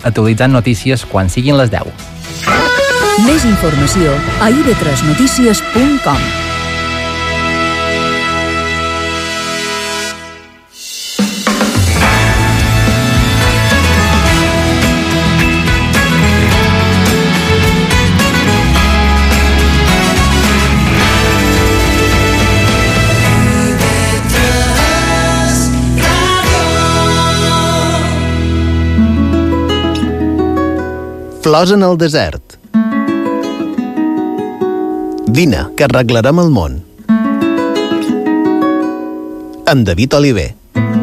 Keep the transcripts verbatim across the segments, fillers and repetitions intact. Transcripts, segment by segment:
actualitzant notícies quan siguin les deu. Més informació a i ve tres notícies punt com. Flors en el desert. Vine, que arreglarem el món. Amb David Oliver.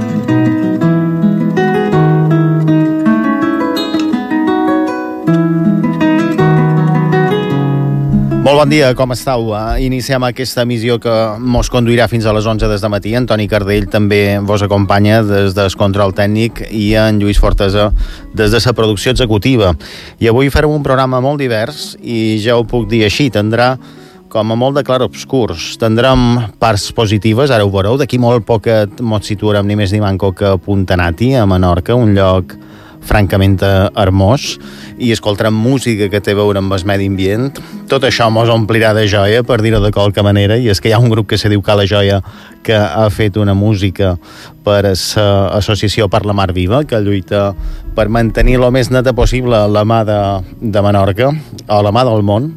Molt bon dia, com estàu? Iniciem aquesta emissió que mos conduirà fins a les onze des de matí. Antoni Cardell també vos acompanya des del control tècnic i en Lluís Fortesa des de la producció executiva. I avui farem un programa molt divers i ja ho puc dir així, tindrà com a molt de clarobscurs. Tindrem parts positives, ara ho veureu, d'aquí molt poc mos situarem ni més ni manco que a Puntanati, a Menorca, un lloc francament hermós, i escoltarem música que té a veure amb el medi ambient. Tot això mos omplirà de joia, per dir-ho de qualque manera, i és que hi ha un grup que se diu Cala Joia que ha fet una música per a l'Associació per la Mar Viva, que lluita per mantenir el més neta possible la mà de, de Menorca, o la mà del món.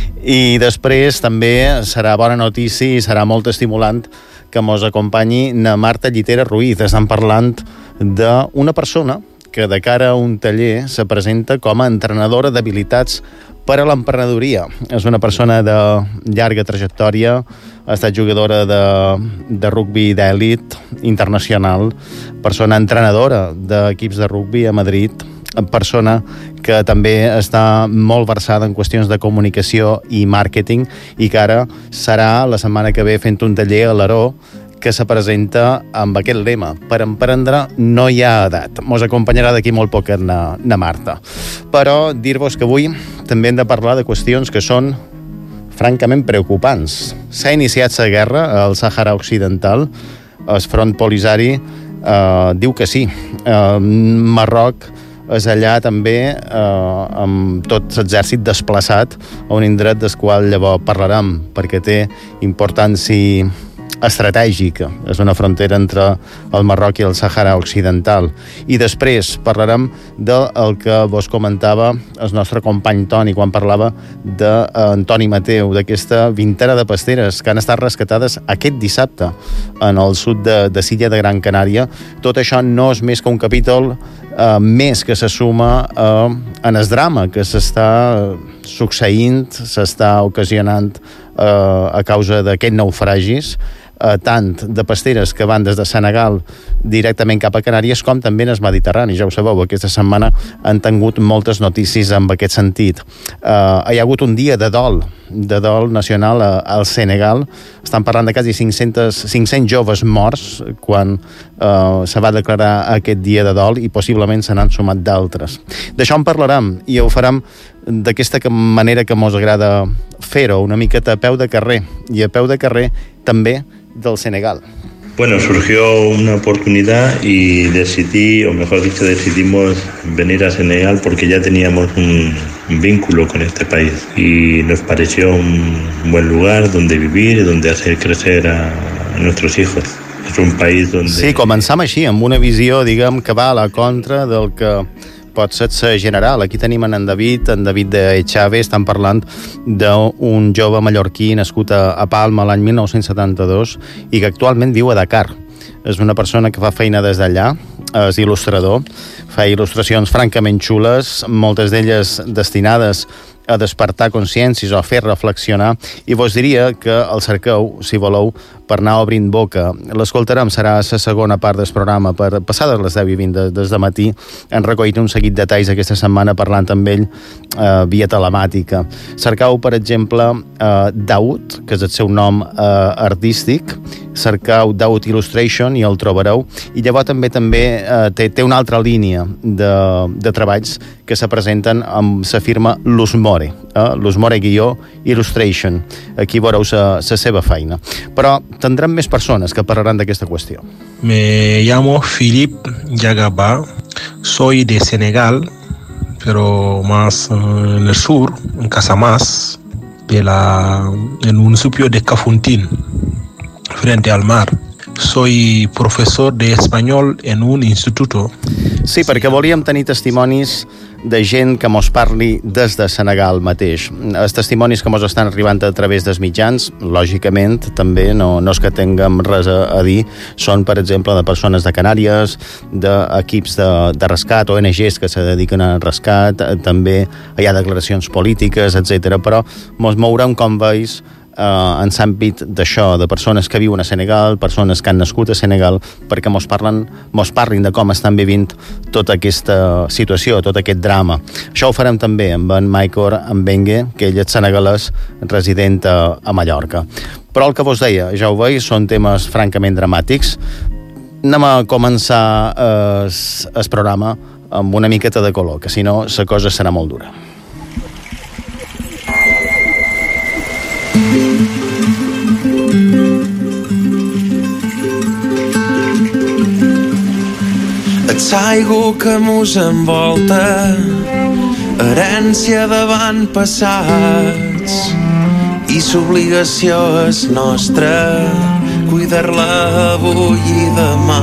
I després també serà bona notícia i serà molt estimulant que mos acompanyi na Marta Llitera Ruiz. Estem parlant d'una persona que de cara a un taller se presenta com a entrenadora d'habilitats per a l'emprenedoria. És una persona de llarga trajectòria, ha estat jugadora de, de rugbi d'èlit internacional, persona entrenadora d'equips de rugbi a Madrid, persona que també està molt versada en qüestions de comunicació i màrqueting i que ara serà la setmana que ve fent un taller a l'Aró que se presenta amb aquest lema: per emprendre no hi ha edat. Mos acompanyarà d'aquí molt poc na, na Marta. Però dir-vos que avui també hem de parlar de qüestions que són francament preocupants. S'ha iniciat la guerra al Sàhara Occidental, el Front Polisari eh, diu que sí. Eh, Marroc és allà també eh, amb tot l'exèrcit desplaçat a un indret del qual llavors parlarem, perquè té importància estratègica. És una frontera entre el Marroc i el Sàhara Occidental. I després parlarem del que vos comentava el nostre company Toni quan parlava d'Antoni Mateu, d'aquesta vintena de pasteres que han estat rescatades aquest dissabte en el sud de, de l'illa de Gran Canària. Tot això no és més que un capítol eh, més que se suma eh, en el drama que s'està succeint, s'està ocasionant eh, a causa d'aquests naufragis, eh, tant de pasteres que van des de Senegal directament cap a Canàries com també en el Mediterrani. Ja ho sabeu, aquesta setmana han tingut moltes notícies en aquest sentit. Eh, hi ha hagut un dia de dol, de dol nacional a, al Senegal. Estan parlant de quasi cinc-cents, cinc-cents joves morts quan eh, se va declarar aquest dia de dol i possiblement se n'han sumat d'altres. D'això en parlarem i ho farem d'aquesta manera que mos agrada fer-ho, una miqueta a peu de carrer, i a peu de carrer també del Senegal. Bueno, surgió una oportunidad y decidí, o mejor dicho, decidimos venir a Senegal porque ya teníamos un vínculo con este país y nos pareció un buen lugar donde vivir y donde hacer crecer a, a nuestros hijos. És un país donde... Sí, començam així, amb una visió, diguem, que va a la contra del que pot ser general. Aquí tenim en David, en David de Echave, estan parlant d'un jove mallorquí nascut a, a Palma l'any mil nou-cents setanta-dos i que actualment viu a Dakar. És una persona que fa feina des d'allà, és il·lustrador, fa il·lustracions francament xules, moltes d'elles destinades a despertar consciències o a fer reflexionar, i vos diria que el cerqueu, si voleu, per anar obrint boca. L'escoltarem, serà la segona part del programa, per passades les deu i vint de, des de matí. Han recollit un seguit de detalls aquesta setmana parlant amb ell eh, via telemàtica. Cercau, per exemple, eh, Daud, que és el seu nom eh, artístic, cercau Daud Illustration i el trobareu, i llavors també també eh, té, té una altra línia de, de treballs que se presenten amb la firma Lusmore, eh? Lusmore-Illustration. Aquí veureu la seva feina. Però tindrem més persones que parlaran d'aquesta qüestió. Me llamo Philippe Yagaba, soy de Senegal, pero más uh, en el sur, en Casamás, de la, en el municipio de Cafuntín, frente al mar. Soy profesor de español en un instituto. Sí, perquè volíem tenir testimonis de gent que mos parli des de Senegal mateix. Els testimonis que mos estan arribant a través dels mitjans, lògicament, també no, no és que tinguem res a, a dir, són, per exemple, de persones de Canàries, d'equips de, de rescat, O N Ges que se dediquen a rescat, també hi ha declaracions polítiques, etcètera. Però mos mourem, com veus, Uh, en l'àmbit d'això, de persones que viuen a Senegal, persones que han nascut a Senegal, perquè mos, parlen, mos parlin de com estan vivint tota aquesta situació, tot aquest drama. Això ho farem també amb en Maicor Mbengue, que ell és senegalès resident a, a Mallorca. Però el que vos deia, ja ho veus, són temes francament dramàtics. Anem a començar el, el programa amb una miqueta de color, que si no la cosa serà molt dura. L'aigua que mos envolta, herència d'avantpassats, i l'obligació és nostra cuidar-la avui i demà.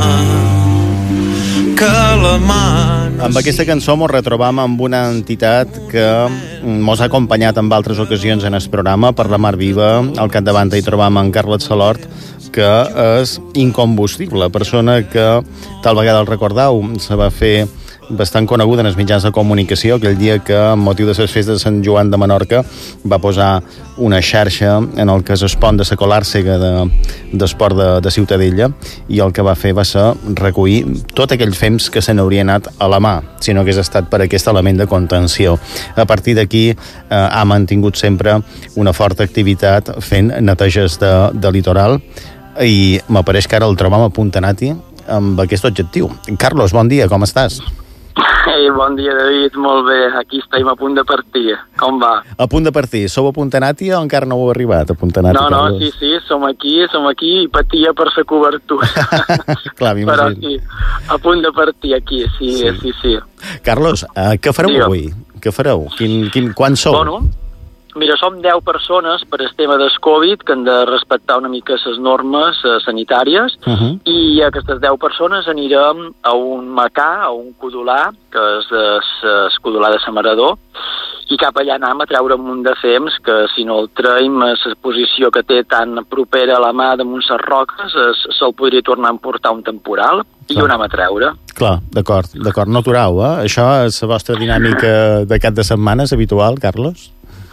Que la mà... Amb aquesta cançó mos retrobam amb una entitat que mos ha acompanyat en altres ocasions en el programa, Per la Mar Viva. Al capdavant hi trobam en Carles Salort, que és incombustible, persona que tal vegada el recordeu, se va fer bastant coneguda en els mitjans de comunicació aquell dia que, amb motiu de les festes de Sant Joan de Menorca, va posar una xarxa en el que és el pont de la Colàrsega de, d'esport de, de Ciutadella, i el que va fer va ser recollir tot aquell fems que se n'hauria anat a la mà, si no hagués estat per aquest element de contenció. A partir d'aquí eh, ha mantingut sempre una forta activitat fent neteges de, de litoral, i m'apareix que ara el trobam a Puntanati amb aquest objectiu. Carlos, bon dia, com estàs? Ei, bon dia, David, molt bé. Aquí estem a punt de partir. Com va? A punt de partir. Sou a Puntanati o encara no heu arribat a Puntanati? No, no, Carlos? sí, sí, som aquí, som aquí i patia per la cobertura. Clar, m'imagino. Però sí, a punt de partir aquí, sí, sí, sí. sí. Carlos, uh, què fareu Digue. avui? Què fareu? Quin, quin, quan sou? Bueno, mira, som deu persones per el tema del Covid, que han de respectar una mica les normes uh, sanitàries, uh-huh. i aquestes deu persones anirem a un macà, a un codolà, que és el codolà de Samarador, i cap allà anem a treure un munt de fems que, si no el traiem a la posició que té tan propera a la mà damunt les roques, se'l podria tornar a emportar un temporal i Clar. ho anem a treure. Clar, d'acord, d'acord, no aturau, eh? Això és la vostra dinàmica de cap de setmana, és habitual, Carlos?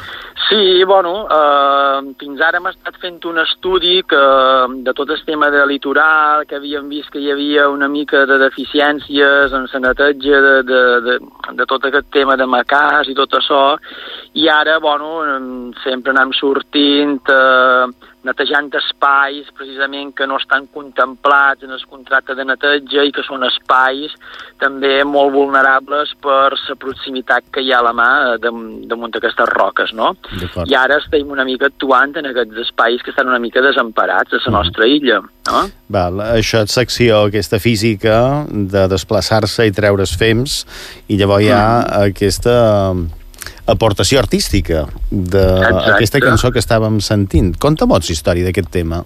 Sí, bueno, eh, fins ara hem estat fent un estudi que, de tot el tema de litoral, que havíem vist que hi havia una mica de deficiències en la neteja de, de, de, de tot aquest tema de macàs i tot això, i ara, bueno, sempre anem sortint, eh, netejant espais precisament que no estan contemplats en el contracte de neteja i que són espais també molt vulnerables per la proximitat que hi ha a la mà damunt d'aquestes roques, no? I ara estem una mica actuant en aquests espais que estan una mica desemparats a la nostra illa, no? Val, això és l'acció aquesta física de desplaçar-se i treure els fems, i llavors hi ha mm. aquesta aportació artística d'aquesta cançó que estàvem sentint. Conta molts història d'aquest tema.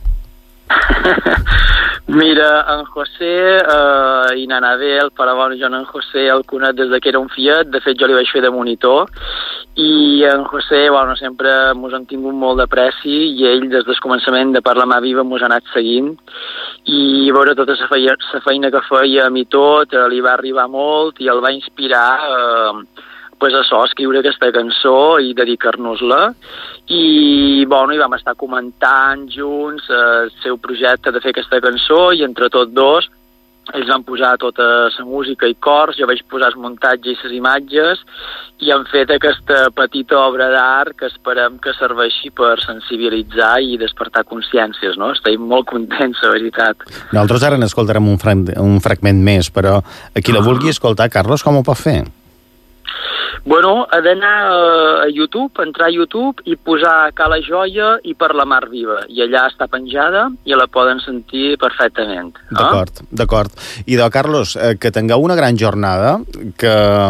Mira, en José eh, i Nanabel, però bueno, jo en José el conec des que era un fiet, de fet jo li vaig fer de monitor, i en José, bueno, sempre mos han tingut molt d'apreci, i ell des del començament de Per la Mar Viva mos ha anat seguint, i veure tota la feina, la feina que feia i tot, eh, li va arribar molt i el va inspirar eh, pues això, escriure aquesta cançó i dedicar-nos-la, i bueno, hi vam estar comentant junts eh, el seu projecte de fer aquesta cançó, i entre tots dos ells van posar tota la música i cors, jo vaig posar el muntatge i les imatges, i han fet aquesta petita obra d'art que esperem que serveixi per sensibilitzar i despertar consciències, no? Estem molt contents, la veritat. Nosaltres ara n'escoltarem un, fra un fragment més, però a qui la vulgui escoltar, Carlos, com ho pot fer? Bueno, ha d'anar a YouTube, entrar a YouTube i posar Cala Joia i Per la Mar Viva, i allà està penjada i la poden sentir perfectament. No? D'acord, d'acord. I de Carlos, eh, que tingueu una gran jornada, que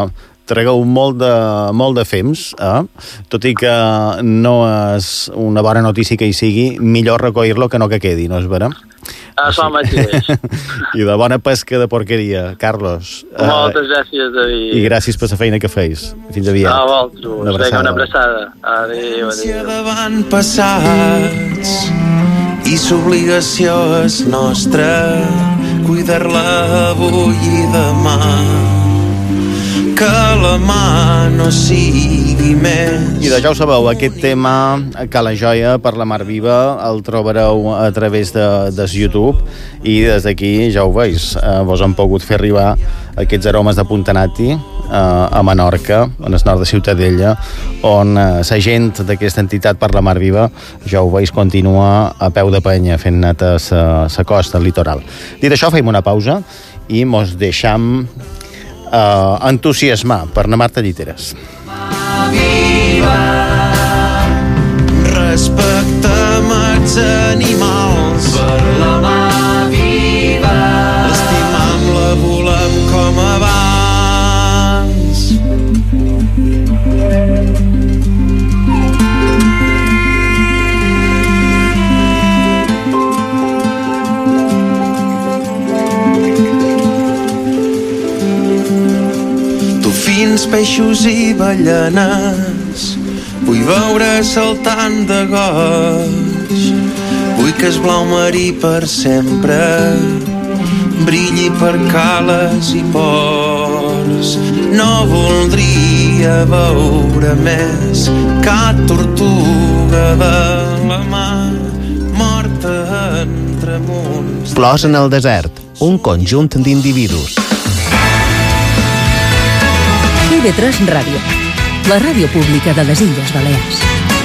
tragueu molt de, molt de fems, eh? Tot i que no és una bona notícia que hi sigui, millor recollir-lo que no que quedi, no és vera? Això mateix. I de bona pesca de porqueria, Carlos. Moltes uh, gràcies, David. I gràcies per la feina que feis. Fins aviat. A vosaltres. Una abraçada. Una abraçada. Adéu, adéu. Davant passats i l'obligació és nostra cuidar-la avui i demà, que la mà no sigui més. I de ja ho sabeu, aquest tema, Cala Joia, per la Mar Viva, el trobareu a través de, de YouTube, i des d'aquí ja ho veus, eh, vos han pogut fer arribar aquests aromes de Puntanati eh, a Menorca, en el nord de Ciutadella, on eh, la gent d'aquesta entitat per la Mar Viva, ja ho veus, continua a peu de penya fent net a la costa, al litoral. Dit això, fem una pausa i mos deixam Uh, entusiasmar per na Marta Lliteres. Viva, respectem els animals, per la mà viva, l'estimam-la, volem com abans. Fins peixos i ballenes vull veure saltant de goig, vull que es blau marí per sempre brilli per cales i ports. No voldria veure més cap tortuga de la mar morta entre munts. Flors en el desert, un conjunt d'individus. I ve tres Ràdio, la ràdio pública de les Illes Balears.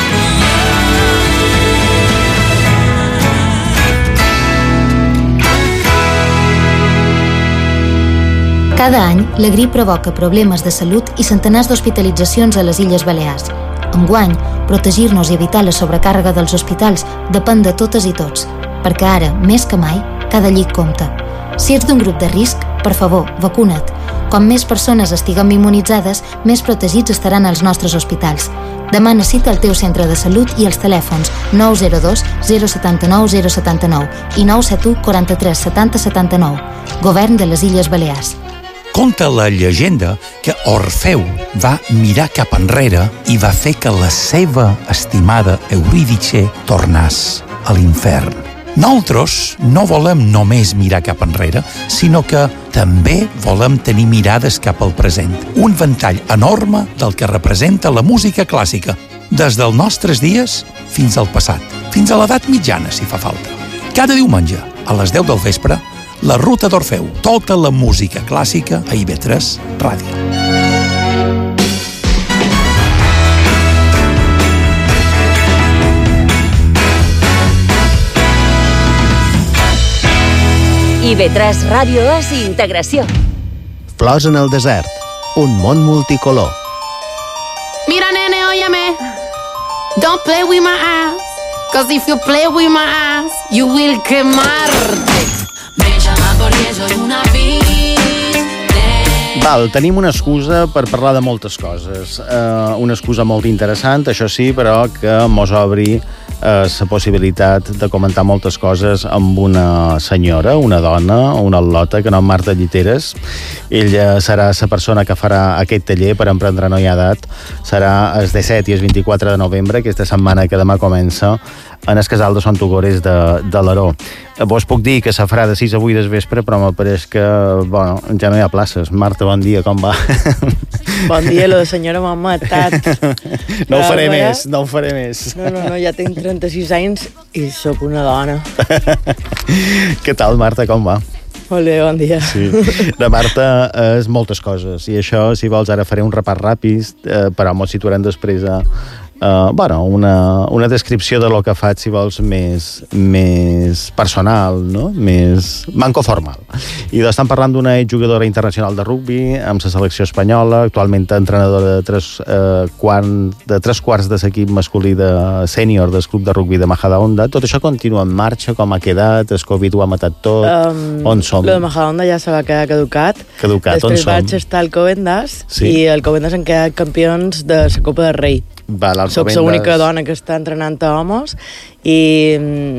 Cada any, la grip provoca problemes de salut i centenars d'hospitalitzacions a les Illes Balears. Enguany, protegir-nos i evitar la sobrecàrrega dels hospitals depèn de totes i tots, perquè ara, més que mai, cada llit compta. Si ets d'un grup de risc, per favor, vacuna't. Com més persones estiguem immunitzades, més protegits estaran els nostres hospitals. Demana cita al teu centre de salut i els telèfons nou zero dos zero set nou zero set nou i nou set u quaranta-tres setanta setanta-nou. Govern de les Illes Balears. Conta la llegenda que Orfeu va mirar cap enrere i va fer que la seva estimada Eurídice tornàs a l'infern. Nosaltres no volem només mirar cap enrere, sinó que també volem tenir mirades cap al present. Un ventall enorme del que representa la música clàssica, des dels nostres dies fins al passat, fins a l'edat mitjana, si fa falta. Cada diumenge, a les deu del vespre, la Ruta d'Orfeu, tota la música clàssica a I V tres Ràdio. I V tres Ràdio és integració. Flors en el desert, un món multicolor. Mira, nene, óyeme. Don't play with my ass, cause if you play with my ass, you will quemarte. Me llama porque soy una Val, tenim una excusa per parlar de moltes coses. Uh, una excusa molt interessant, això sí, però que mos obri la uh, possibilitat de comentar moltes coses amb una senyora, una dona, una al·lota, que no és Marta Lliteres. Ella serà la persona que farà aquest taller per emprendre no hi ha edat. Serà el disset i el vint-i-quatre de novembre, aquesta setmana que demà comença, en el casal de Sant Ugores de, de l'Aró. Vos puc dir que se farà de sis a vuit del vespre, però m'apareix que, bueno, ja no hi ha places. Marta, bon dia, com va? Bon dia, lo de senyora m'ha matat. No ho faré més, no ho faré més. No, no, no, ja tinc trenta-sis anys i sóc una dona. Què tal, Marta, com va? Molt bé, bon dia. Sí. La Marta és moltes coses, i això, si vols, ara faré un repàs ràpid, eh, però ens situarem després a, uh, bueno, una, una descripció de lo que faig, si vols, més, més personal, no? Més manco-formal. I estem parlant d'una jugadora internacional de rugbi amb la selecció espanyola, actualment entrenadora de tres, uh, quan, de tres quarts de l'equip masculí de sènior del club de rugbi de Majadahonda. Tot això continua en marxa, com ha quedat? El Covid ho ha matat tot? Um, on som? Lo de Majadahonda ja se va quedar caducat. Caducat, on Després som? vaig estar al Covendas, Sí. i el Covendas han quedat campions de la Copa del Rei. Val, el Soc Covendas- l'única dona que està entrenant a homes, i,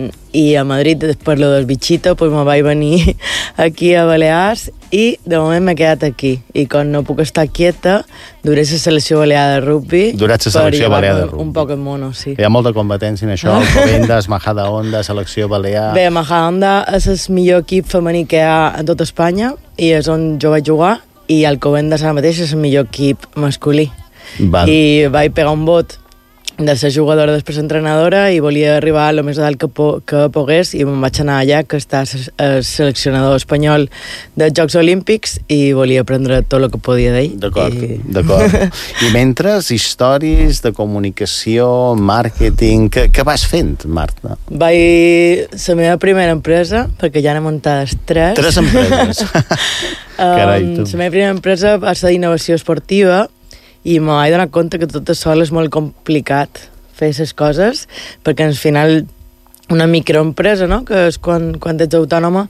i a Madrid, per lo del bitxito, pues me vaig venir aquí a Balears, i de moment m'he quedat aquí. I quan no puc estar quieta, duré la selecció balear de rugby. Durats la per selecció balear de llevar-me rugbi. un poc en mono, sí. Hi ha molta competència en això, el Covendas, Majadahonda, selecció balear... Bé, Majadahonda és el millor equip femení que hi ha a tot Espanya, i és on jo vaig jugar, i el Covendas ara mateix és el millor equip masculí. Val. I vaig pegar un vot de ser jugadora, després entrenadora, i volia arribar el més dalt que, po que pogués, i me'n vaig anar allà, que està el seleccionador espanyol dels Jocs Olímpics, i volia aprendre tot el que podia d'ell. D'acord, I... d'acord. I mentre, històries de comunicació, màrqueting... Què, què vas fent, Marta? Vaig... La meva primera empresa, perquè ja n'he muntades tres. Tres empreses. Carai, tu. La meva primera empresa va ser d'innovació esportiva, i me vaig donar compte que tot sol és molt complicat fer aquestes coses, perquè al final una microempresa, no?, que és quan, quan ets autònoma,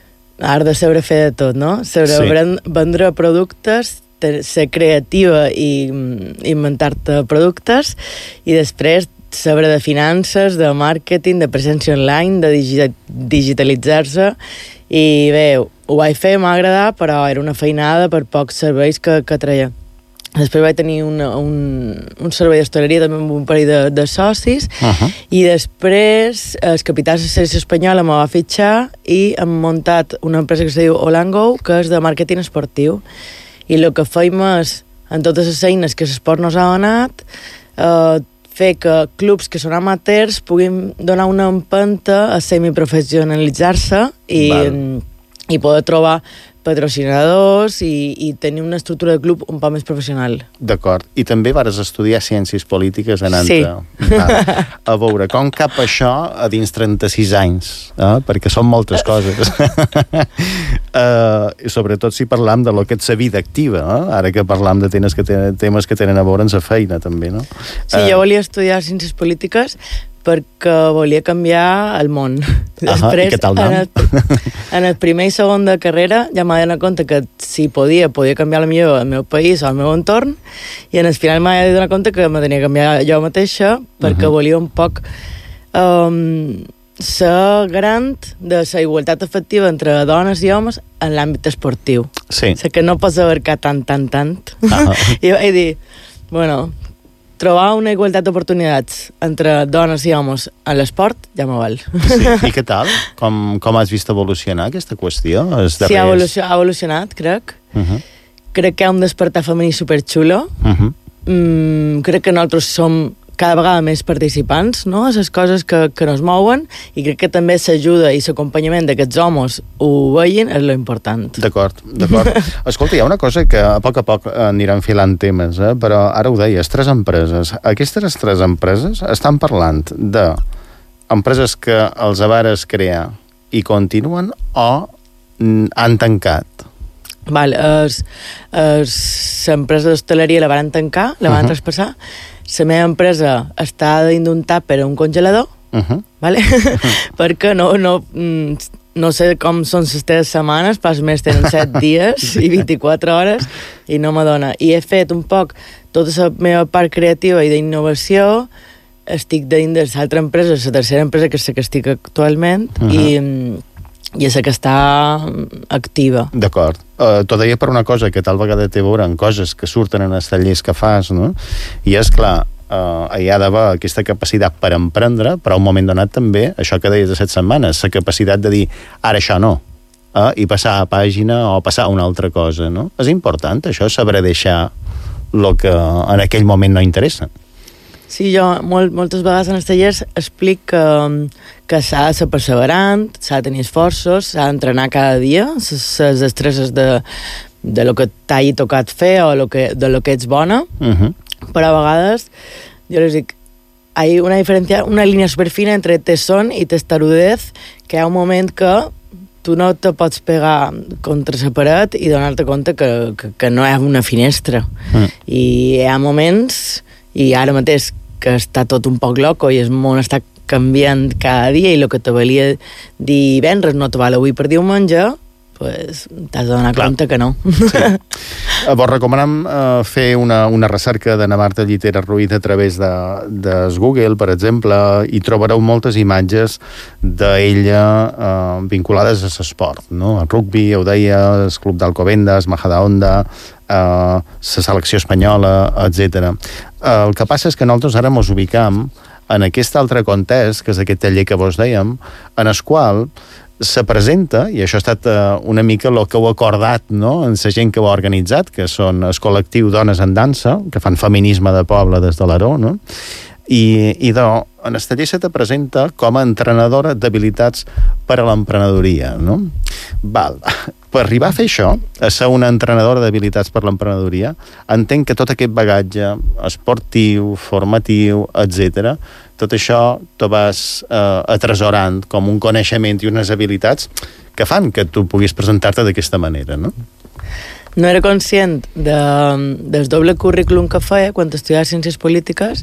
has de saber fer de tot, no? Saber Sí. vendre productes, ser creativa i inventar-te productes, i després saber de finances, de màrqueting, de presència online, de digi digitalitzar-se, i bé, ho vaig fer, m'ha agradat, però era una feinada per pocs serveis que, que treia. Després vaig tenir una, un, un servei d'hostaleria també amb un parell de, de socis, Uh -huh. i després el capità de la selecció espanyola me va fitxar i hem muntat una empresa que es diu Olango, que és de màrqueting esportiu. I el que feim és, en totes les eines que l'esport nos ha donat, eh, fer que clubs que són amateurs puguin donar una empenta a semiprofessionalitzar-se i, i poder trobar patrocinadors i, i tenir una estructura de club un poc més professional. D'acord. I també vares estudiar ciències polítiques anant Sí. a, a veure com cap això a dins trenta-sis anys, eh? Perquè són moltes coses. uh, I sobretot si parlam de lo que és la vida activa, eh? Ara que parlam de temes que, tenen, temes que tenen a veure amb la feina, també, no? Sí, uh, jo volia estudiar ciències polítiques perquè volia canviar el món. Després, I què tal en nom? el, en el primer i segon de carrera ja m'ha donat compte que si podia, podia canviar la millor el meu país o el meu entorn, i en el final m'ha donat compte que me tenia que canviar jo mateixa, perquè uh -huh. volia un poc um, ser garant de la igualtat efectiva entre dones i homes en l'àmbit esportiu. Sí. O sigui, que no pots abarcar tant, tant, tant. Uh Ah. -huh. I vaig dir, bueno, trobar una igualtat d'oportunitats entre dones i homes en l'esport ja me val. Sí. I què tal? Com, com has vist evolucionar aquesta qüestió? Els Sí, ha, evolucio ha evolucionat, crec. Uh -huh. Crec que hi ha un despertar femení superxulo. Uh -huh. mm, crec que nosaltres som cada vegada més participants, no?, a les coses que, que nos mouen, i crec que també s'ajuda i l'acompanyament d'aquests homes ho veien és lo important. D'acord, d'acord. Escolta, hi ha una cosa que a poc a poc aniran filant temes, eh? Però ara ho deies, tres empreses. Aquestes tres empreses estan parlant de empreses que els vares crear i continuen o han tancat? Val, es, es, l'empresa d'hostaleria la van tancar, la van uh -huh. traspassar. La meva empresa està dins d'un tàper a un congelador, uh -huh. vale? uh -huh. perquè no, no, no sé com són les teves setmanes, pas més tenen set dies i vint-i-quatre hores, i no m'adona. I he fet un poc tota la meva part creativa i d'innovació, estic dins de l'altra empresa, la tercera empresa, que és la que estic actualment, uh -huh. i... i és que està activa. D'acord. Uh, T'ho deia per una cosa que tal vegada té a veure amb coses que surten en els tallers que fas, no? I és clar, uh, hi ha d'haver aquesta capacitat per emprendre, però a un moment donat també, això que deies de set setmanes, la capacitat de dir, ara això no, uh, i passar a pàgina o passar a una altra cosa, no? És important, això, saber deixar el que en aquell moment no interessa. Sí, jo molt, moltes vegades en els tallers explic que, que s'ha de ser perseverant, s'ha de tenir esforços, s'ha d'entrenar cada dia, les destreses de, de lo que t'hagi tocat fer o lo que, de lo que ets bona, Uh -huh. però a vegades jo les dic, hay una diferencia, una línia superfina entre tesón i testarudez, que hi ha un moment que tu no te pots pegar contra la paret i donar-te compte que, que, que no és una finestra. Mm. I hi ha moments, i ara mateix que està tot un poc loco i el món està canviant cada dia i el que te valia divendres no te val avui per diumenge, pues t'has de donar Clar. compte que no. Sí. Vos recomanem uh, fer una, una recerca d'Anna Marta Llitera Ruiz a través de, de Google, per exemple, i trobareu moltes imatges d'ella uh, vinculades a l'esport, no? El rugby, ho deia, el club d'Alcobendas, Majadahonda, uh, la selecció espanyola, etcètera. Uh, el que passa és que nosaltres ara mos ubicam en aquest altre context, que és aquest taller que vos dèiem, en el qual se presenta, i això ha estat uh, una mica el que heu acordat, no?, en la gent que ho ha organitzat, que són el col·lectiu Dones en Dansa, que fan feminisme de poble des de l'Aró, no?, i, i de, en el taller se te presenta com a entrenadora d'habilitats per a l'emprenedoria, no? Val. Per arribar a fer això, a ser una entrenadora d'habilitats per a l'emprenedoria, entenc que tot aquest bagatge esportiu, formatiu, etcètera, tot això te vas eh, atresorant com un coneixement i unes habilitats que fan que tu puguis presentar-te d'aquesta manera, no? No era conscient de, del doble currículum que feia quan estudiava Ciències Polítiques,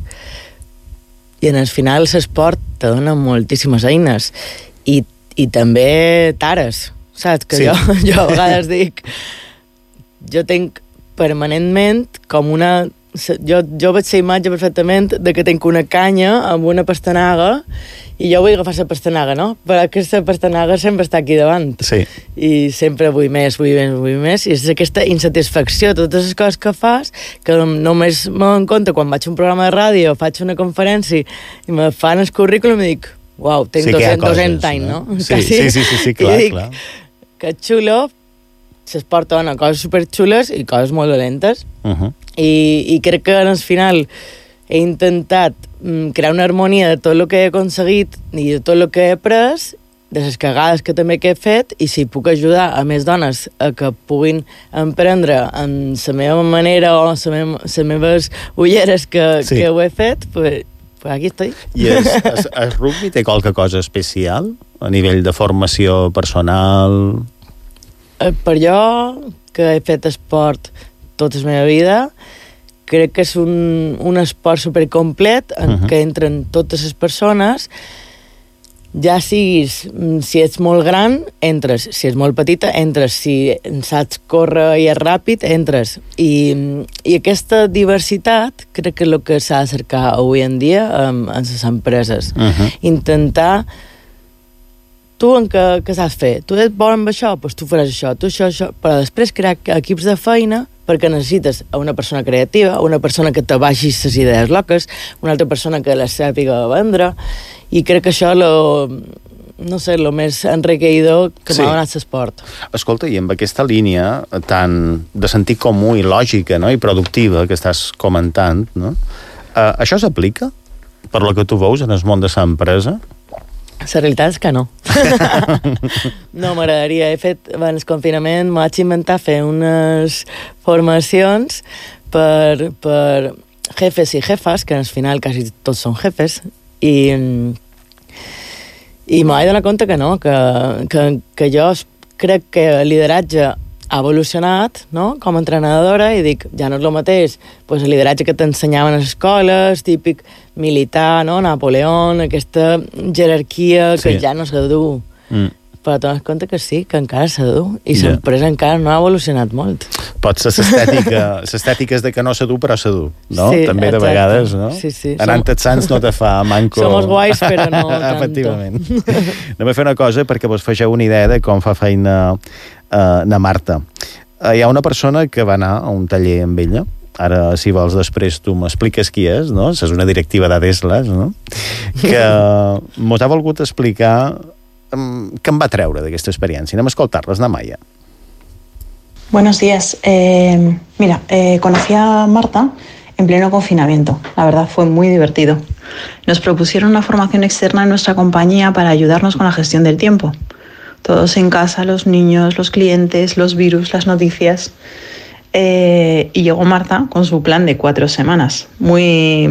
i en el final l'esport te dona moltíssimes eines i, i també tares, saps? Que sí. jo, jo a vegades dic, jo tinc permanentment com una... Jo, jo veig la imatge perfectament de que tinc una canya amb una pastanaga i jo vull agafar la pastanaga, no? Però aquesta pastanaga sempre està aquí davant. Sí. I sempre vull més, vull més, vull més. I és aquesta insatisfacció, totes les coses que fas, que només me'n compte quan vaig a un programa de ràdio, faig una conferència i me fan el currículum i dic, uau, tinc sí dos-cents anys, no? no? Sí, sí, sí, sí, sí, clar, I dic, clar. Que xulo, s'esport dona coses superxules i coses molt dolentes. Uh-huh. I, i crec que al final he intentat mm, crear una harmonia de tot el que he aconseguit i de tot el que he après, de les cagades que també que he fet, i si puc ajudar a més dones a que puguin emprendre en la meva manera o les meves, meves ulleres que, sí. que ho he fet, pues, pues aquí estoy. I el, el, el rugby té qualque cosa especial a nivell de formació personal? Per jo, que he fet esport tota la meva vida, crec que és un, un esport supercomplet en uh-huh. què entren totes les persones, ja siguis, si ets molt gran, entres, si ets molt petita, entres, si saps córrer i és ràpid, entres. I, i aquesta diversitat crec que és el que s'ha de cercar avui en dia en, en les empreses. Uh-huh. Intentar tu en què, què saps fer? Tu ets bon amb això? Doncs tu faràs això, tu això, això. Però després crear equips de feina perquè necessites a una persona creativa, una persona que te baixi les idees loques, una altra persona que les sàpiga vendre, i crec que això lo, no sé, el més enriquidor que sí. m'ha donat l'esport. Escolta, i amb aquesta línia tan de sentit comú i lògica, no?, i productiva que estàs comentant, no?, uh, això s'aplica per lo que tu veus en el món de l'empresa? La realitat és que no. No m'agradaria. He fet, en el confinament, m'ho vaig inventar fer unes formacions per, per jefes i jefes, que al final quasi tots són jefes, i, i m'ho vaig donar compte que no, que, que, que jo crec que el lideratge ha evolucionat, no?, com a entrenadora, i dic, ja no és el mateix, pues, el lideratge que t'ensenyaven a les escoles, típic militar, no?, Napoleón, aquesta jerarquia que sí. ja no s'ha de dur. Mm. Però t'adones compte que sí, que encara s'ha de dur, i yeah. l'empresa encara no ha evolucionat molt. Pot ser l'estètica, l'estètica és de que no s'ha dur, però s'ha dur, no? Sí, també exacte. de vegades, no? Sí, sí. Anant-te sants no te fa manco... Somos guais, però no tanto. Efectivament. Anem a fer una cosa perquè vos fegeu una idea de com fa feina Uh, na Marta. Uh, hi ha una persona que va anar a un taller amb ella, ara si vols després tu m'expliques qui és, no? És una directiva d'Adeslas, no?, que mos ha volgut explicar um, què em va treure d'aquesta experiència. Anem a escoltar-les, na Maia. Buenos días. Eh, mira, eh, conocí a Marta en pleno confinamiento. La verdad fue muy divertido. Nos propusieron una formación externa en nuestra compañía para ayudarnos con la gestión del tiempo. Todos en casa, los niños, los clientes, los virus, las noticias. Eh, y llegó Marta con su plan de cuatro semanas, muy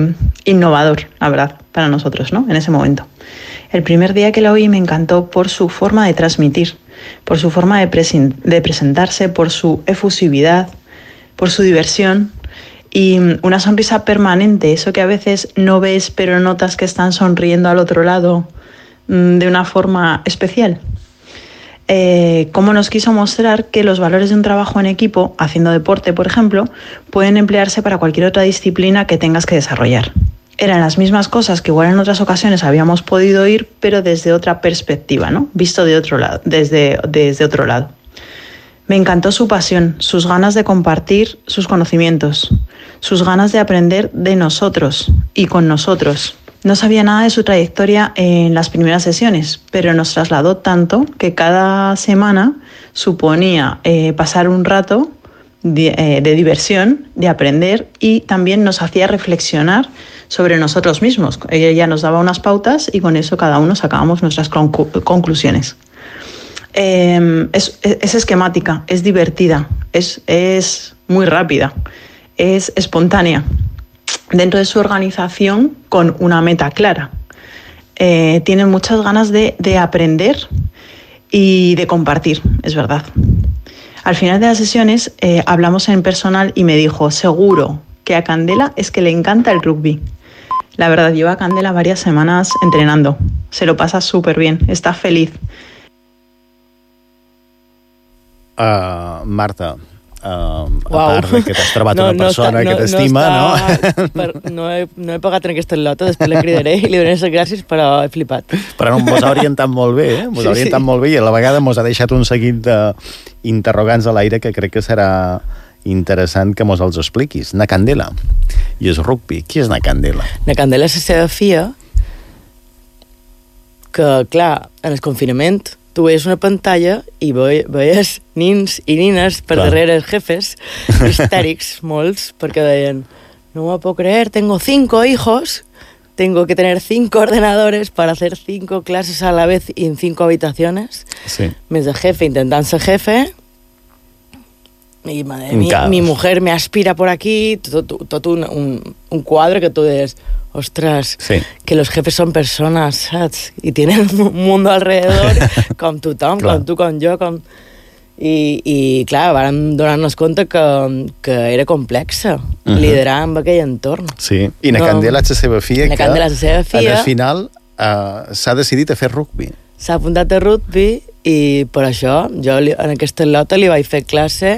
innovador, la verdad, para nosotros, ¿no? En ese momento. El primer día que la oí me encantó por su forma de transmitir, por su forma de, presen- de presentarse, por su efusividad, por su diversión y una sonrisa permanente, eso que a veces no ves pero notas que están sonriendo al otro lado mmm, de una forma especial. Eh, cómo nos quiso mostrar que los valores de un trabajo en equipo, haciendo deporte, por ejemplo, pueden emplearse para cualquier otra disciplina que tengas que desarrollar. Eran las mismas cosas que igual en otras ocasiones habíamos podido oír, pero desde otra perspectiva, ¿no? Visto de otro lado, desde, desde otro lado. Me encantó su pasión, sus ganas de compartir sus conocimientos, sus ganas de aprender de nosotros y con nosotros. No sabía nada de su trayectoria en las primeras sesiones, pero nos trasladó tanto que cada semana suponía eh, pasar un rato de, eh, de diversión, de aprender, y también nos hacía reflexionar sobre nosotros mismos. Ella nos daba unas pautas y con eso cada uno sacábamos nuestras conclu- conclusiones. Eh, es, es esquemática, es divertida, es, es muy rápida, es espontánea. Dentro de su organización con una meta clara. Eh, tienen muchas ganas de, de aprender y de compartir, es verdad. Al final de las sesiones eh, hablamos en personal y me dijo, seguro que a Candela es que le encanta el rugby. La verdad, lleva a Candela varias semanas entrenando. Se lo pasa súper bien, está feliz. Uh, Marta, Uh, Uau. a part de que t'has trobat no, una persona no està, que t'estima, no? No, està, per, no, he, no he pagat en aquesta lota, després la cridaré i li donaré les gràcies, però he flipat. Però mos ha orientat molt bé, eh? Mos ha orientat sí, sí. molt bé i a la vegada mos ha deixat un seguit d'interrogants a l'aire que crec que serà interessant que mos els expliquis. Na Candela i el rugby. Qui és Na Candela? Na Candela és la seva filla que, clar, en el confinament tu veies una pantalla i veies nins i nines per Clar. darrere els jefes, histèrics, molts, perquè deien, no me puedo creer, tengo cinco hijos, tengo que tener cinco ordenadores para hacer cinco clases a la vez en cinco habitaciones, sí. més de jefe intentant ser jefe, i madre, mi, mi mujer me aspira por aquí, tot, tot un, un, un quadre que tu deies, ostras, sí. que los jefes son personas, ¿sabes? Y tienen un mundo alrededor, com tothom, com tu, com jo, com... I, i clar, vam donar-nos compte que, que era complexa uh-huh. liderar en aquell entorn. Sí, i Na Candela és la seva filla que la seva filla, al final uh, s'ha decidit a fer rugby. S'ha apuntat a rugby i per això jo li, en aquesta lota li vaig fer classe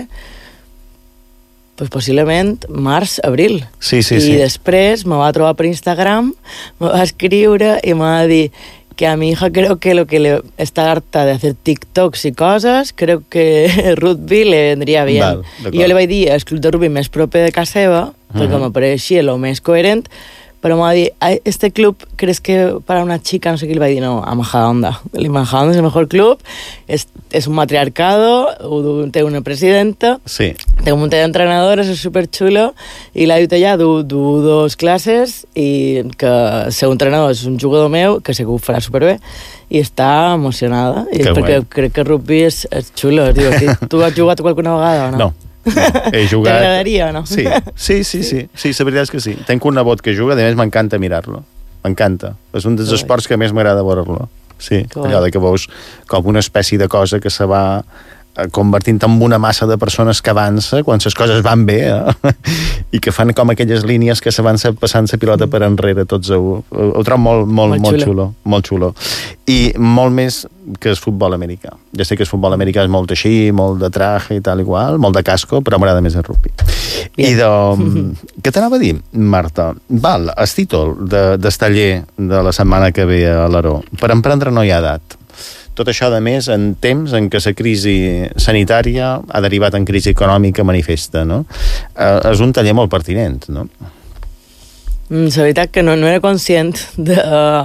pues possiblement març, abril. Sí, sí, I sí. després me va trobar per Instagram, me va escriure i me va dir que a mi hija creo que lo que le está harta de hacer TikToks y cosas, creo que el rugby le vendría bien. Val, I jo li vaig dir el club de rugby més proper de casa seva, uh-huh. perquè m'apareixia el més coherent, pero me va a decir, este club, ¿crees que para una chica, no sé qué? Le va a decir, no, a Majadahonda. El Majadahonda es el mejor club, es, es un matriarcado, té una presidenta, sí. té un munt d'entrenadores, és superxulo, i l'ha dit allà, du, du dos classes, i que el seu entrenador és un jugador meu, que segur ho farà superbé, i està emocionada, i perquè guai. Crec que el rugby és, és xulo, és divertit. Tu has jugat alguna vegada o no? No. No, he jugat... T'agradaria o no? Sí, sí, sí, sí, sí, la veritat és que sí. Tenc un nebot que juga, a més m'encanta mirar-lo. M'encanta. És un dels esports que més m'agrada veure-lo. Sí, allò de que veus com una espècie de cosa que se va convertint en una massa de persones que avança quan les coses van bé, eh? I que fan com aquelles línies que se van passant la pilota per enrere tots a un. Ho trobo molt, molt, molt, molt xulo. Molt xulo. I molt més que el futbol americà. Ja sé que el futbol americà és molt així, molt de traje i tal igual, molt de casco, però m'agrada més el rugby. Bien. I de... Què t'anava a dir, Marta? Val, el títol de, del taller de la setmana que ve a l'Aró. Per emprendre no hi ha edat. Tot això, a més, en temps en què la crisi sanitària ha derivat en crisi econòmica manifesta, no? Eh, és un taller molt pertinent, no? Mm, la veritat que no, no era conscient de,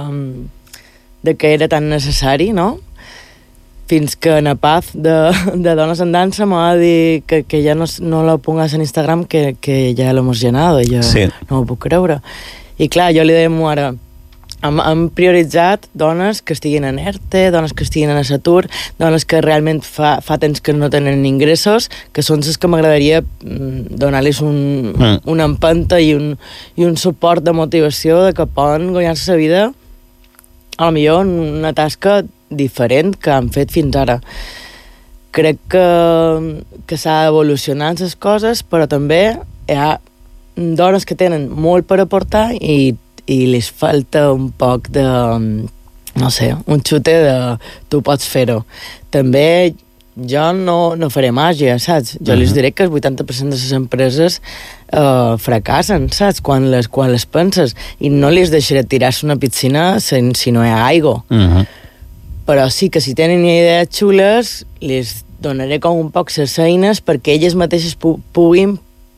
de que era tan necessari, no? Fins que en Paz de, de Dones en Dansa m'ha dit que, que ja no, no lo pongas en Instagram, que, que ja lo hemos llenado, i jo sí. no m'ho puc creure. I clar, jo li deia a ma mare, hem, hem prioritzat dones que estiguin en ERTE, dones que estiguin en l'atur, dones que realment fa, fa temps que no tenen ingressos, que són les que m'agradaria donar-los un, mm. una empenta i un, i un suport de motivació de que poden guanyar-se la vida a lo millor una tasca diferent que han fet fins ara. Crec que, que s'ha d'evolucionar les coses, però també hi ha dones que tenen molt per aportar i i les falta un poc de, no sé, un xute de tu pots fer-ho. També jo no, no faré màgia, saps? Jo uh-huh. les diré que el vuitanta per cent de les empreses uh, fracassen, saps? Quan les, quan les penses. I no les deixaré tirar-se una piscina si, si no hi ha aigua. Uh-huh. Però sí que si tenen idees xules, les donaré com un poc les eines perquè elles mateixes pu puguin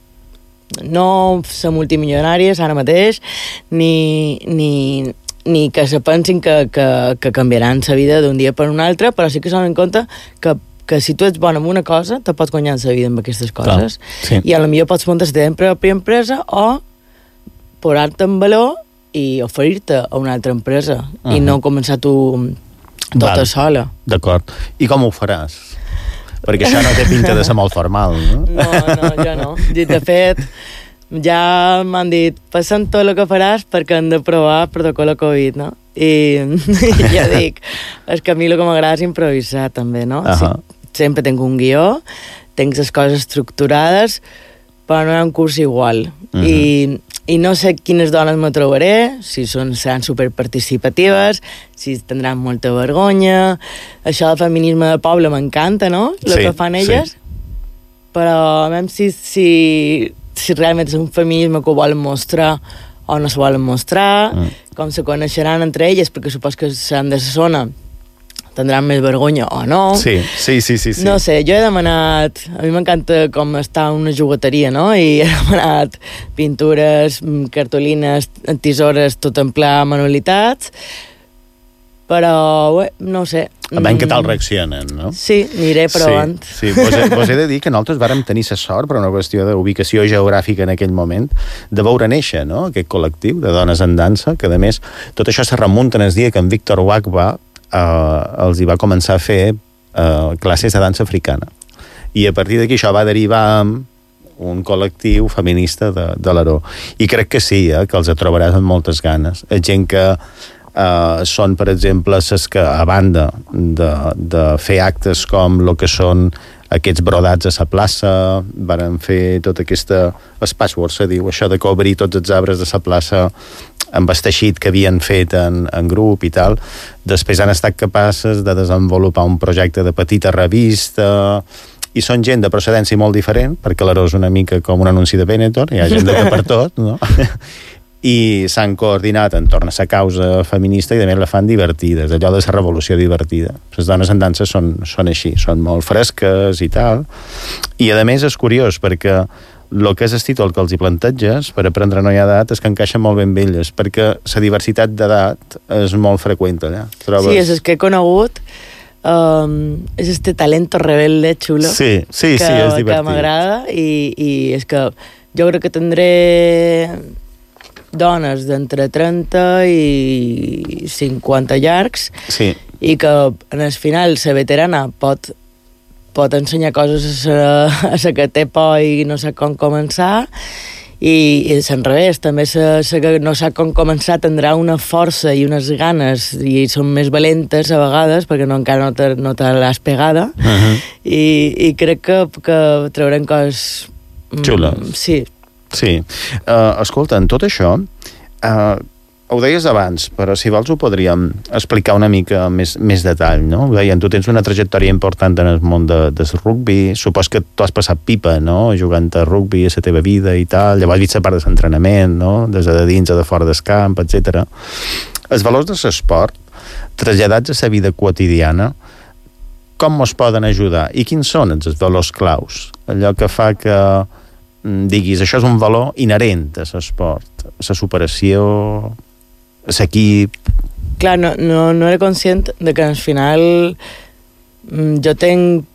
no ser multimilionàries ara mateix, ni, ni, ni que se pensin que, que, que canviaran la vida d'un dia per un altre, però sí que s'han en compte que, que si tu ets bona en una cosa, te pots guanyar la vida amb aquestes coses. Clar, sí. I a lo millor pots muntar la teva pròpia empresa o posar-te en valor i oferir-te a una altra empresa uh-huh. i no començar tu tota Val. sola. D'acord. I com ho faràs? Perquè això no té pinta de ser molt formal, no? No, no, jo no. De fet, ja m'han dit, passant tot el que faràs perquè han de provar protocol Covid, no? I, i ja dic, és que a mi el que m'agrada és improvisar, també, no? Uh -huh. sí, sempre tenc un guió, tenc les coses estructurades, però no hi ha un curs igual. Uh -huh. I, I no sé quines dones me trobaré, si són, seran superparticipatives, si tindran molta vergonya. Això del feminisme de poble m'encanta, no? El sí, que fan elles. Sí. Però a veure si, si, si realment és un feminisme que ho volen mostrar o no s'ho volen mostrar, mm. com se coneixeran entre elles, perquè supos que seran de la zona, tindran més vergonya o no. Sí, sí, sí, sí, sí. No sé, jo he demanat... A mi m'encanta com està una jugueteria, no? I he demanat pintures, cartolines, tisores, tot en pla manualitats, però, bé, no ho sé. A veure què tal reaccionen, no? Sí, aniré provant. Sí, sí. Vos, he, vos he de dir que nosaltres vàrem tenir la sort, per una qüestió d'ubicació geogràfica en aquell moment, de veure néixer, no?, aquest col·lectiu de dones en dansa, que, a més, tot això se remunta en el dia que en Víctor Wagba Uh, els hi va començar a fer uh, classes de dansa africana. I a partir d'aquí això va derivar en un col·lectiu feminista de, de l'Aró. I crec que sí, eh, que els trobaràs amb moltes ganes. Gent que uh, són, per exemple, ses que, a banda de, de fer actes com el que són aquests brodats a la plaça, varen fer tota aquesta... el patchwork, se diu, això de cobrir tots els arbres de la plaça amb el teixit que havien fet en, en grup i tal. Després han estat capaces de desenvolupar un projecte de petita revista, i són gent de procedència molt diferent, perquè l'Aró és una mica com un anunci de Benetton, hi ha gent de per tot, no? I s'han coordinat entorn a la causa feminista i també la fan divertides, allò de la revolució divertida. Les dones en dansa són, són així, són molt fresques i tal, i a més és curiós perquè el que és el títol que els hi planteges per aprendre a no hi ha edat és que encaixa molt ben elles, perquè la diversitat d'edat és molt freqüent allà. Trobes... Sí, és el que he conegut, um, és este talento rebelde xulo, sí, sí, que, sí, és divertit, que m'agrada, i, i és que jo crec que tindré dones d'entre trenta i cinquanta llargs, sí. i que en el final la veterana pot pot ensenyar coses a la que té por i no sap com començar, i, i és al revés, també la que no sap com començar tindrà una força i unes ganes i són més valentes a vegades perquè no, encara no te, no te l'has pegada, uh-huh. i, i crec que, que traurem coses xules. Mm, sí. Sí. Uh, escolta, en tot això, uh, ho deies abans, però si vols ho podríem explicar una mica més, més detall, no? Veiem, tu tens una trajectòria important en el món de, del rugbi, supos que tu has passat pipa, no?, jugant a rugbi a la teva vida i tal, llavors has vist la part de l'entrenament, no?, des de dins a de fora del camp, etcètera. Els valors de l'esport, traslladats a la vida quotidiana, com ens poden ajudar? I quins són els valors claus? Allò que fa que diguis, això és un valor inherent a l'esport, la superació, l'equip... Clar, no, no, no era conscient de que al final jo tenc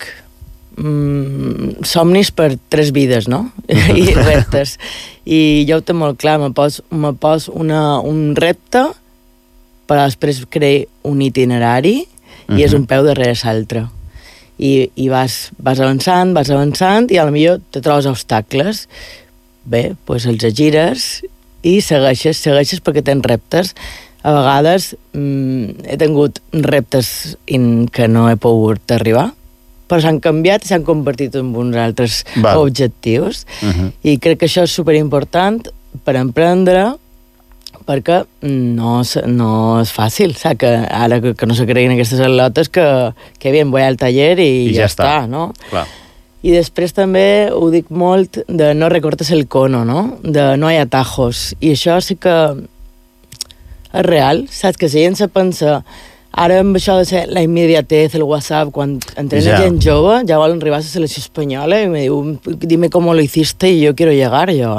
mm, somnis per tres vides, no? I reptes. I jo ho tinc molt clar, me pos, me pos una, un repte però després creï un itinerari uh-huh. i és un peu darrere l'altre. I, i vas, vas avançant, vas avançant, i potser te trobes obstacles. Bé, doncs els gires i segueixes, segueixes perquè tens reptes. A vegades mm, he tingut reptes in que no he pogut arribar, però s'han canviat i s'han convertit en uns altres Val. objectius. Uh-huh. I crec que això és superimportant per emprendre, perquè no, no és fàcil, saps? Que ara que, que no se creguin aquestes al·lotes que, que bien, voy al taller i, I ja, ja està, està, no? Clar. I després també ho dic molt de no recortes el cono, no? De no hi ha atajos. I això sí que és real, saps? Que si gent se pensa ara amb això de ser la immediatez, el WhatsApp, quan entrena ja. gent jove, ja volen arribar a la selecció espanyola i me diu, dime cómo lo hiciste y yo quiero llegar. I jo,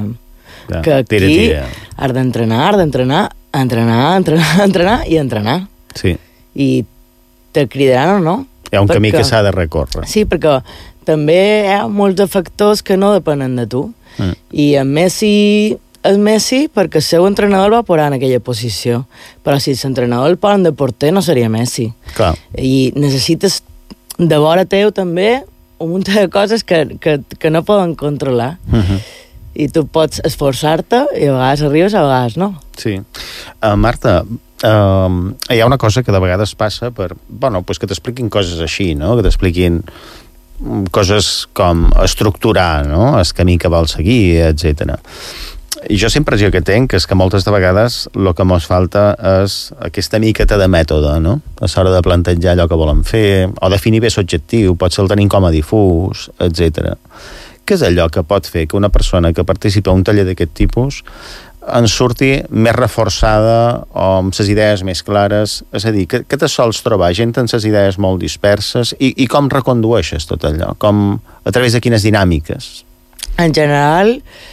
ja. que aquí tira, tira. has d'entrenar, has d'entrenar, entrenar, entrenar, entrenar i entrenar. Sí. I te cridaran o no. Hi ha un perquè, camí que s'ha de recórrer. Sí, perquè també hi ha molts de factors que no depenen de tu. Mm. I en Messi és Messi perquè el seu entrenador el va posar en aquella posició. Però si l'entrenador el posa de porter no seria Messi. Clar. I necessites de vora teu també un munt de coses que, que, que no poden controlar. Uh-huh. I tu pots esforçar-te i a vegades arribes, a vegades no. Sí. Uh, Marta, uh, hi ha una cosa que de vegades passa per... Bueno, pues que t'expliquin coses així, no? Que t'expliquin coses com estructurar, no? El camí que vols seguir, etcètera. I jo sempre jo que tenc és que moltes de vegades el que mos falta és aquesta miqueta de mètode, no? A l'hora de plantejar allò que volen fer, o definir bé l'objectiu, potser el tenim com a difús, etcètera. Què és allò que pot fer que una persona que participa en un taller d'aquest tipus en surti més reforçada o amb les idees més clares? És a dir, que, que te sols trobar gent amb les idees molt disperses i, i com recondueixes tot allò? Com, a través de quines dinàmiques? En general,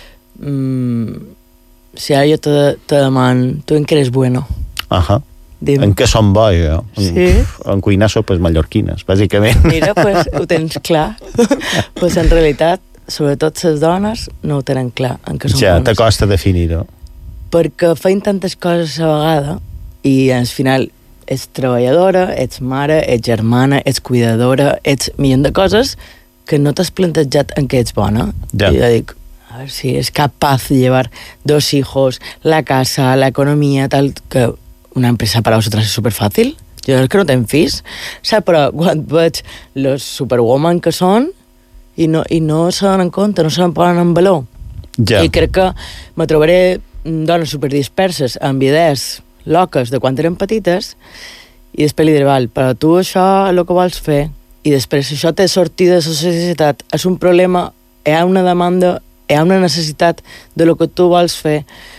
mmm, si ara jo te, te demano, tu en què eres bueno? Ahà. Dim. En què som bo, jo? Sí. En, en cuinar sopes mallorquines, bàsicament. Mira, pues, ho tens clar. Pues en realitat, sobretot les dones no ho tenen clar en què són ja, bones. t'acosta definir-ho. Perquè feien tantes coses a la vegada i al final ets treballadora, ets mare, ets germana, ets cuidadora, ets milions de coses que no t'has plantejat en què ets bona. Ja. I jo dic, a ver si es capaz de llevar dos hijos, la casa, la economía, tal, que una empresa para vosotras es superfàcil. Jo és que no tenc fills, saps? Però quan veig los superwoman que són i no, i no se donen compte, no se posen en valor. Ja. I crec que me trobaré dones superdisperses amb idees loques de quan eren petites i després li diré, val, però tu això és el que vols fer i després això té sortida de la societat, és un problema, hi ha una demanda, hi ha una necessitat de lo que tu vols fer.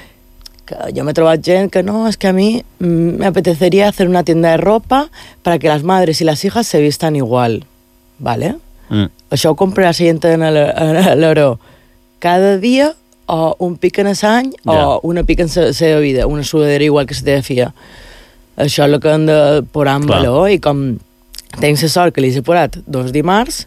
Que yo me he trobat gent que no, es que a mí me apetecería hacer una tienda de ropa para que las madres y las hijas se vistan igual, ¿vale? Mm. Això ho comprarà la gent en l'Oro cada dia o un pic en l'any o yeah. una pic en la seva vida, una sudadera igual que la teva filla. Això és el que hem de posar en valor i com tenc la sort que li he posat dos dimarts,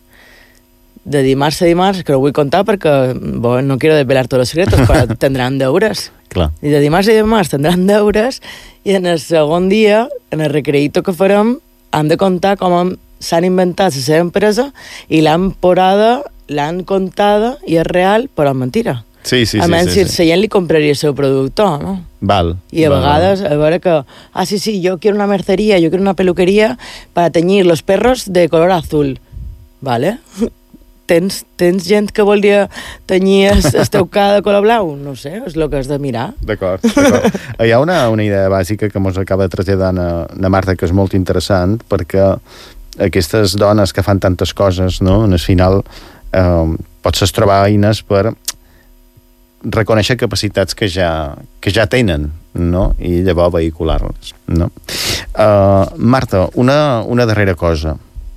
de dimarts a dimarts, que no vull contar perquè bueno, no quiero desvelar tots els secretos, però tindran deures. Clar. I de dimarts a dimarts tindran deures i en el segon dia, en el recreïto que farem, han de contar com s'han inventat la seva empresa i l'han porada, l'han contada i és real, però és mentira. Sí, sí, a sí. menys sí, si sí. la gent li compraria el seu productor, no? Val. I a val, vegades, val. a veure que, ah, sí, sí, yo quiero una mercería, yo quiero una peluquería para teñir los perros de color azul. Vale? Tens, tens gent que voldria tenyir el teu ca de color blau? No sé, és el que has de mirar. D'acord, d'acord. Hi ha una, una idea bàsica que mos acaba de traslladar na, na Marta, que és molt interessant, perquè aquestes dones que fan tantes coses, no?, en el final eh, pots trobar eines per reconèixer capacitats que ja, que ja tenen, no?, i llavors vehicular-les, no? Uh, Marta, una, una darrera cosa.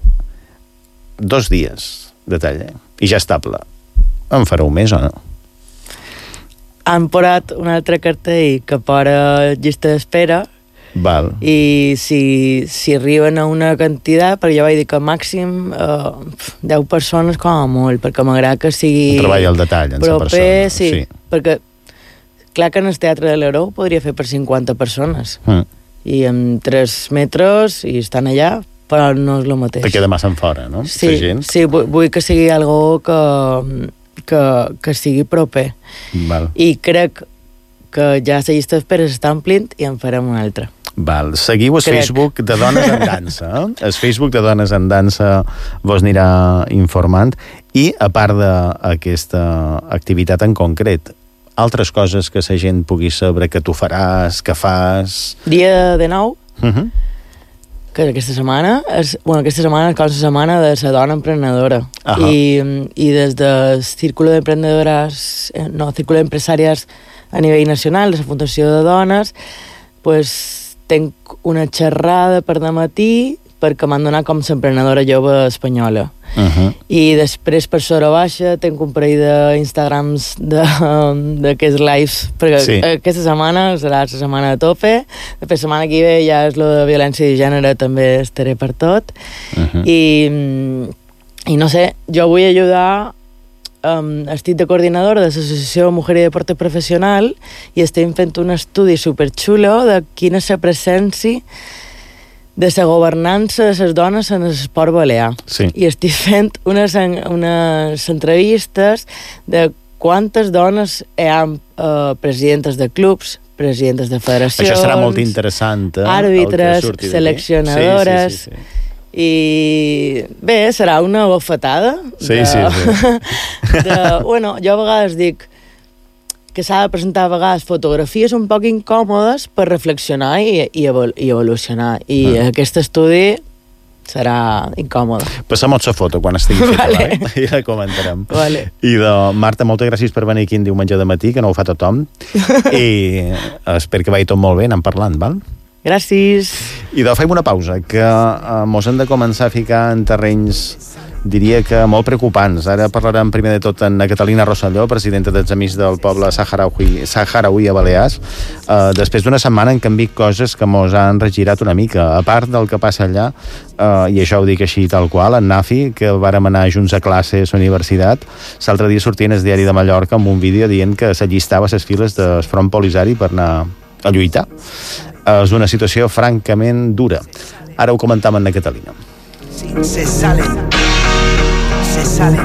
Dos dies de taller i ja estable. En fareu més o no? Han posat un altre cartell que posa llista d'espera. Val. I si, si arriben a una quantitat, perquè jo vaig dir que màxim eh, deu persones com a molt, perquè m'agrada que sigui un treball al detall en proper, la persona. sí, sí, perquè clar que en el Teatre de l'Heró podria fer per cinquanta persones. Mm. i amb tres metres i estan allà, però no és el mateix. Te queda massa en fora, no? Sí, sí, vull, vull que sigui algo que, que, que sigui proper. Val. I crec que ja la llista d'espera s'està omplint i en farem una altra. Val. Seguiu el Crec. Facebook de Dones en Dansa. Eh? El Facebook de Dones en Dansa vos anirà informant. I, a part d'aquesta activitat en concret, altres coses que la gent pugui saber que tu faràs, que fas... Dia de nou, Uh-huh. que aquesta setmana és, bueno, aquesta setmana és com la setmana de la dona emprenedora. Ahà. I, i des del Círculo d'Emprenedores, eh, no, Círculo d'Empresàries a nivell nacional, de la Fundació de Dones, pues, tenc una xerrada per dematí perquè m'han donat com l'emprenedora jove espanyola. Uh-huh. I després per sobre baixa tenc un parell d'Instagrams d'aquests lives, perquè Sí. aquesta setmana serà la setmana de tope, després la setmana que ve ja és lo de violència de gènere, també estaré per tot. Uh-huh. I, i no sé, jo vull ajudar, um, estic de coordinadora de l'Associació Mujer i Deporte Professional i estem fent un estudi superxulo de quina és la presència de la governança de les dones en l'esport balear. Sí. I estic fent unes, unes entrevistes de quantes dones hi ha uh, presidentes de clubs, presidentes de federacions... Això serà molt interessant. Eh? Àrbitres, el que surti d'aquí. seleccionadores... Sí, sí, sí, sí. I bé, serà una bofetada Sí, de, sí, sí. de, bueno, jo a vegades dic que s'ha de presentar a vegades fotografies un poc incòmodes per reflexionar i, i, evol i evolucionar, i Ah. aquest estudi serà incòmode. Passem-nos la foto quan estigui feta, Vale. vale? I la comentarem. Vale. I de Marta, moltes gràcies per venir aquí en diumenge de matí, que no ho fa tothom, i espero que vagi tot molt bé, anem parlant, val? Gràcies. I de fem una pausa, que eh, mos hem de començar a ficar en terrenys, diria que molt preocupants. Ara parlarem primer de tot en Catalina Rosselló, presidenta dels Amics del Poble Saharaui, Saharaui a Balears, eh, després d'una setmana en què han vist coses que mos han regirat una mica. A part del que passa allà, eh, i això ho dic així tal qual, en Nafi, que vàrem anar junts a classe a la universitat, l'altre dia sortia en el diari de Mallorca amb un vídeo dient que s'allistava a les files del front polisari per anar a lluitar. És una situació francament dura. Ara ho comentam en Catalina. Sí, se salen, se salen,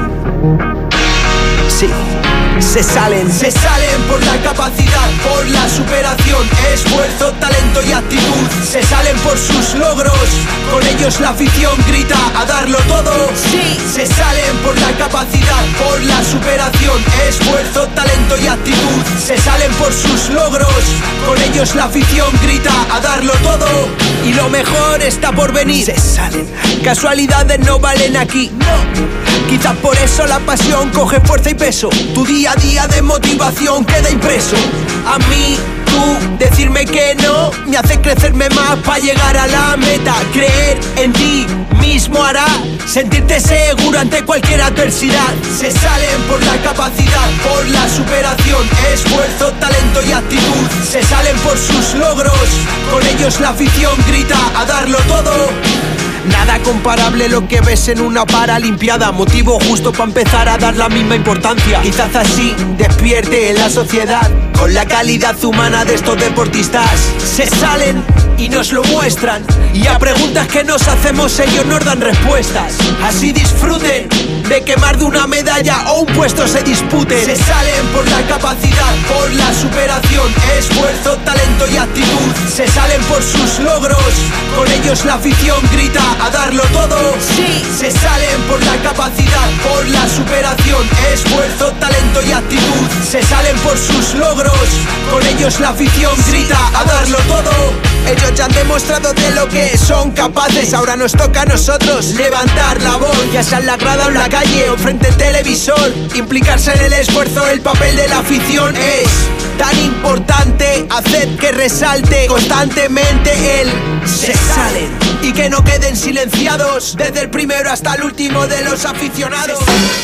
sí, se salen, se salen por la capacidad, por la superación, esfuerzo, talento y actitud, se salen por sus logros, con ellos la afición grita a darlo todo, sí, se salen por la capacidad, por la superación, esfuerzo, talento y actitud, se salen por sus logros, con ellos la afición grita a darlo todo, y lo mejor está por venir, se salen, casualidades no valen aquí, no, quizás por eso la pasión coge fuerza y peso, tu día a día de motivación queda impreso, a mí tú decirme que no me hace crecerme más para llegar a la meta, creer en ti mismo hará sentirte seguro ante cualquier adversidad, se salen por la capacidad, por la superación, esfuerzo, talento y actitud, se salen por sus logros, con ellos la afición grita a darlo todo. Nada comparable lo que ves en una paralimpiada, motivo justo para empezar a dar la misma importancia. Quizás así despierte en la sociedad con la calidad humana de estos deportistas. Se salen y nos lo muestran, y a preguntas que nos hacemos ellos nos dan respuestas. Así disfruten de que más de una medalla o un puesto se disputen. Se salen por la capacidad, por la superación, esfuerzo, talento y actitud. Se salen por sus logros, con ellos la afición grita a darlo todo. Sí, se salen por la capacidad, por la superación, esfuerzo, talento y actitud. Se salen por sus logros, con ellos la afición grita a darlo todo. Ellos ya han demostrado de lo que son capaces. Ahora nos toca a nosotros levantar la voz, ya sea en la grada o en la calle o frente al televisor. Implicarse en el esfuerzo, el papel de la afición es tan importante. Hacer que resalte constantemente el se salen, y que no queden silenciados desde el primero hasta el último de los aficionados.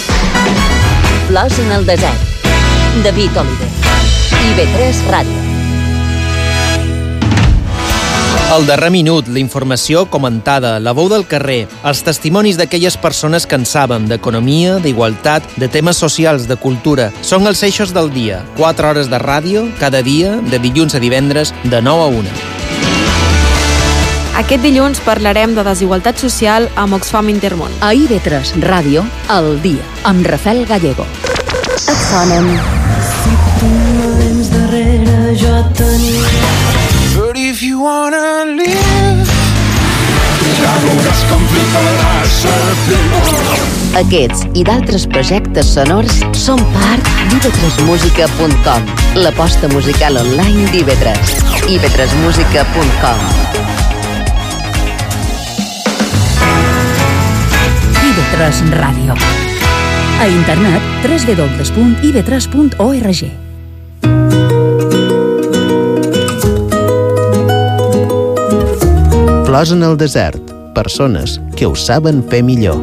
Flors en el desert. David Oliver. I ve tres Ràdio. El darrer minut, la informació comentada, la veu del carrer, els testimonis d'aquelles persones que en saben d'economia, d'igualtat, de temes socials, de cultura, són els eixos del dia. Quatre hores de ràdio, cada dia, de dilluns a divendres, de nou a una. Aquest dilluns parlarem de desigualtat social amb Oxfam Intermón. A I V tres Ràdio, al dia, amb Rafael Gallego. Et sonen. Si tu no vens darrere, jo t'aniré. But if you wanna live, ja veuràs com fliparàs sempre. Aquests i d'altres projectes sonors són part d'I V tres música punt com, l'aposta musical online d'I V tres. I V tres música punt com. I V tres Ràdio. A internet, w w w punt i v tres punt org. Flors en el desert. Persones que ho saben fer millor.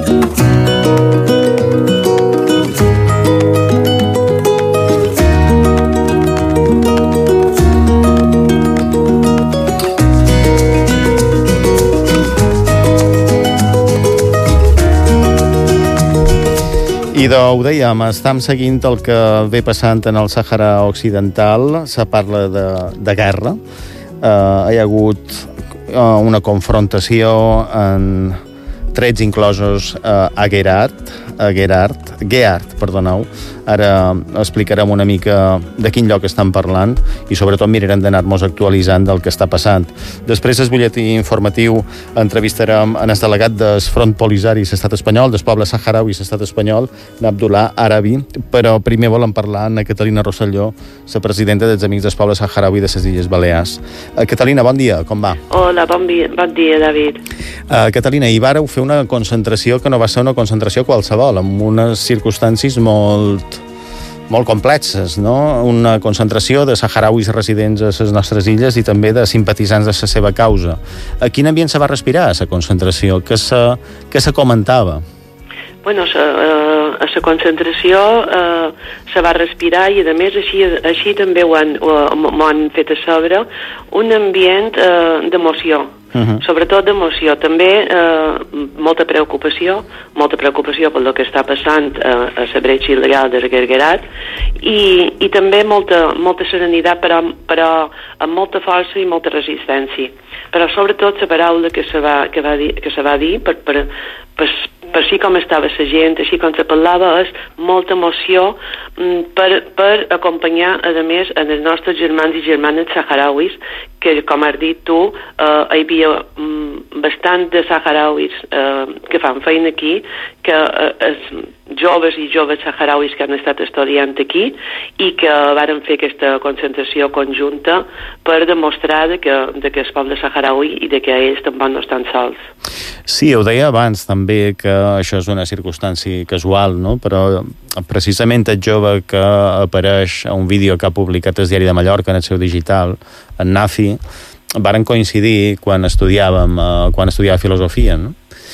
I de, ho dèiem, estem seguint el que ve passant en el Sàhara Occidental. Se parla de, de guerra. Uh, hi ha hagut uh, una confrontació en trets inclosos uh, a Gerard, a Gerard, Gerard, perdoneu. Ara explicarem una mica de quin lloc estan parlant i sobretot mirarem d'anar-nos actualitzant del que està passant. Després del butlletí informatiu entrevistarem en el delegat del Front Polisari a l'estat espanyol, del poble saharaui a l'estat espanyol, Abdullah Arabi, però primer volem parlar amb Catalina Rosselló, la presidenta dels Amics del Poble Saharaui de les Illes Balears. Uh, Catalina, bon dia, com va? Hola, bon dia, bon dia David. Uh, Catalina, hi vàreu fer una concentració que no va ser una concentració qualsevol, amb unes circumstàncies molt molt complexes, no? Una concentració de saharauis residents a les nostres illes i també de simpatitzants de la seva causa. A quin ambient se va respirar a la concentració? Què se, què se comentava? Bueno, a la concentració eh, se va respirar i a més així, així també ho han, m'ho han fet a sobre un ambient eh, d'emoció. Uh-huh. Sobretot d'emoció, també eh, molta preocupació, molta preocupació per el que està passant eh, a la bretxa il·legal de Guerguerat i, i també molta, molta serenitat, però, però amb molta força i molta resistència. Però sobretot la paraula que se va, que va dir, que se va dir per, per, per, per així com estava la gent, així com se parlava, és molta emoció per, per acompanyar, a més, els nostres germans i germanes saharauis, que, com has dit tu, eh, hi havia mm, bastant de saharauis eh, que fan feina aquí, que eh, es, joves i joves saharauis que han estat estudiant aquí i que varen fer aquesta concentració conjunta per demostrar de que, de que el poble saharaui i de que ells tampoc no estan sols. Sí, ho deia abans també, que això és una circumstància casual, no? Però precisament el jove que apareix a un vídeo que ha publicat el Diari de Mallorca en el seu digital, en Nafi, varen coincidir quan estudiàvem, eh, quan estudiava filosofia, no?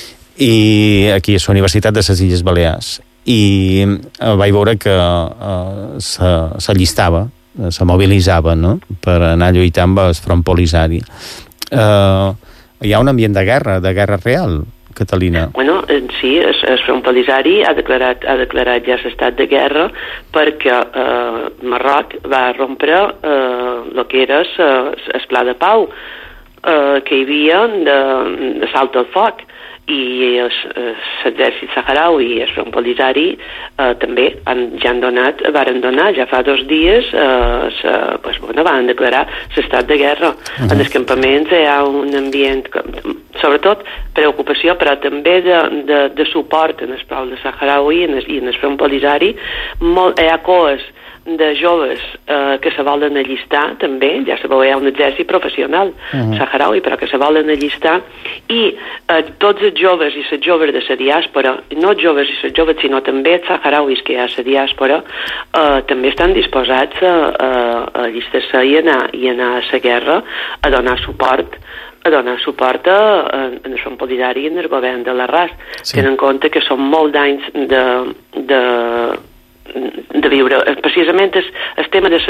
I aquí a la Universitat de les Illes Balears. I eh, vaig veure que eh, s'allistava, se mobilitzava, no?, per anar lluitant amb el Front Polisari. Eh, hi ha un ambient de guerra, de guerra real, Catalina. Bueno, sí, el, el Front Polisari ha declarat, ha declarat ja l'estat de guerra perquè eh, Marroc va rompre el eh, que era el pla de pau eh, que hi havia de, de salt al foc, i l'exèrcit saharaui i el Front Polisari eh, també han, ja han donat, varen donar ja fa dos dies eh, se, pues, bueno, van declarar l'estat de guerra. Uh-huh. En els campaments hi ha un ambient, sobretot preocupació, però també de, de, de suport en el poble saharaui i en el, i en el Front Polisari. Molt, hi ha coes de joves eh, que se volen allistar també, ja sabeu, hi ha un exèrcit professional uh-huh. saharaui, però que se volen allistar, i eh, tots els joves i les joves de la diàspora, no els joves i les joves, sinó també els saharauis que hi ha a la diàspora, eh, també estan disposats a, a, a allistar-se i anar, i anar a la guerra, a donar suport a donar suport a, a, a el Front Polisari i en el govern de l'Arràs. Sí. Tenen en compte que són molt d'anys de, de de viure. Precisament el, el tema de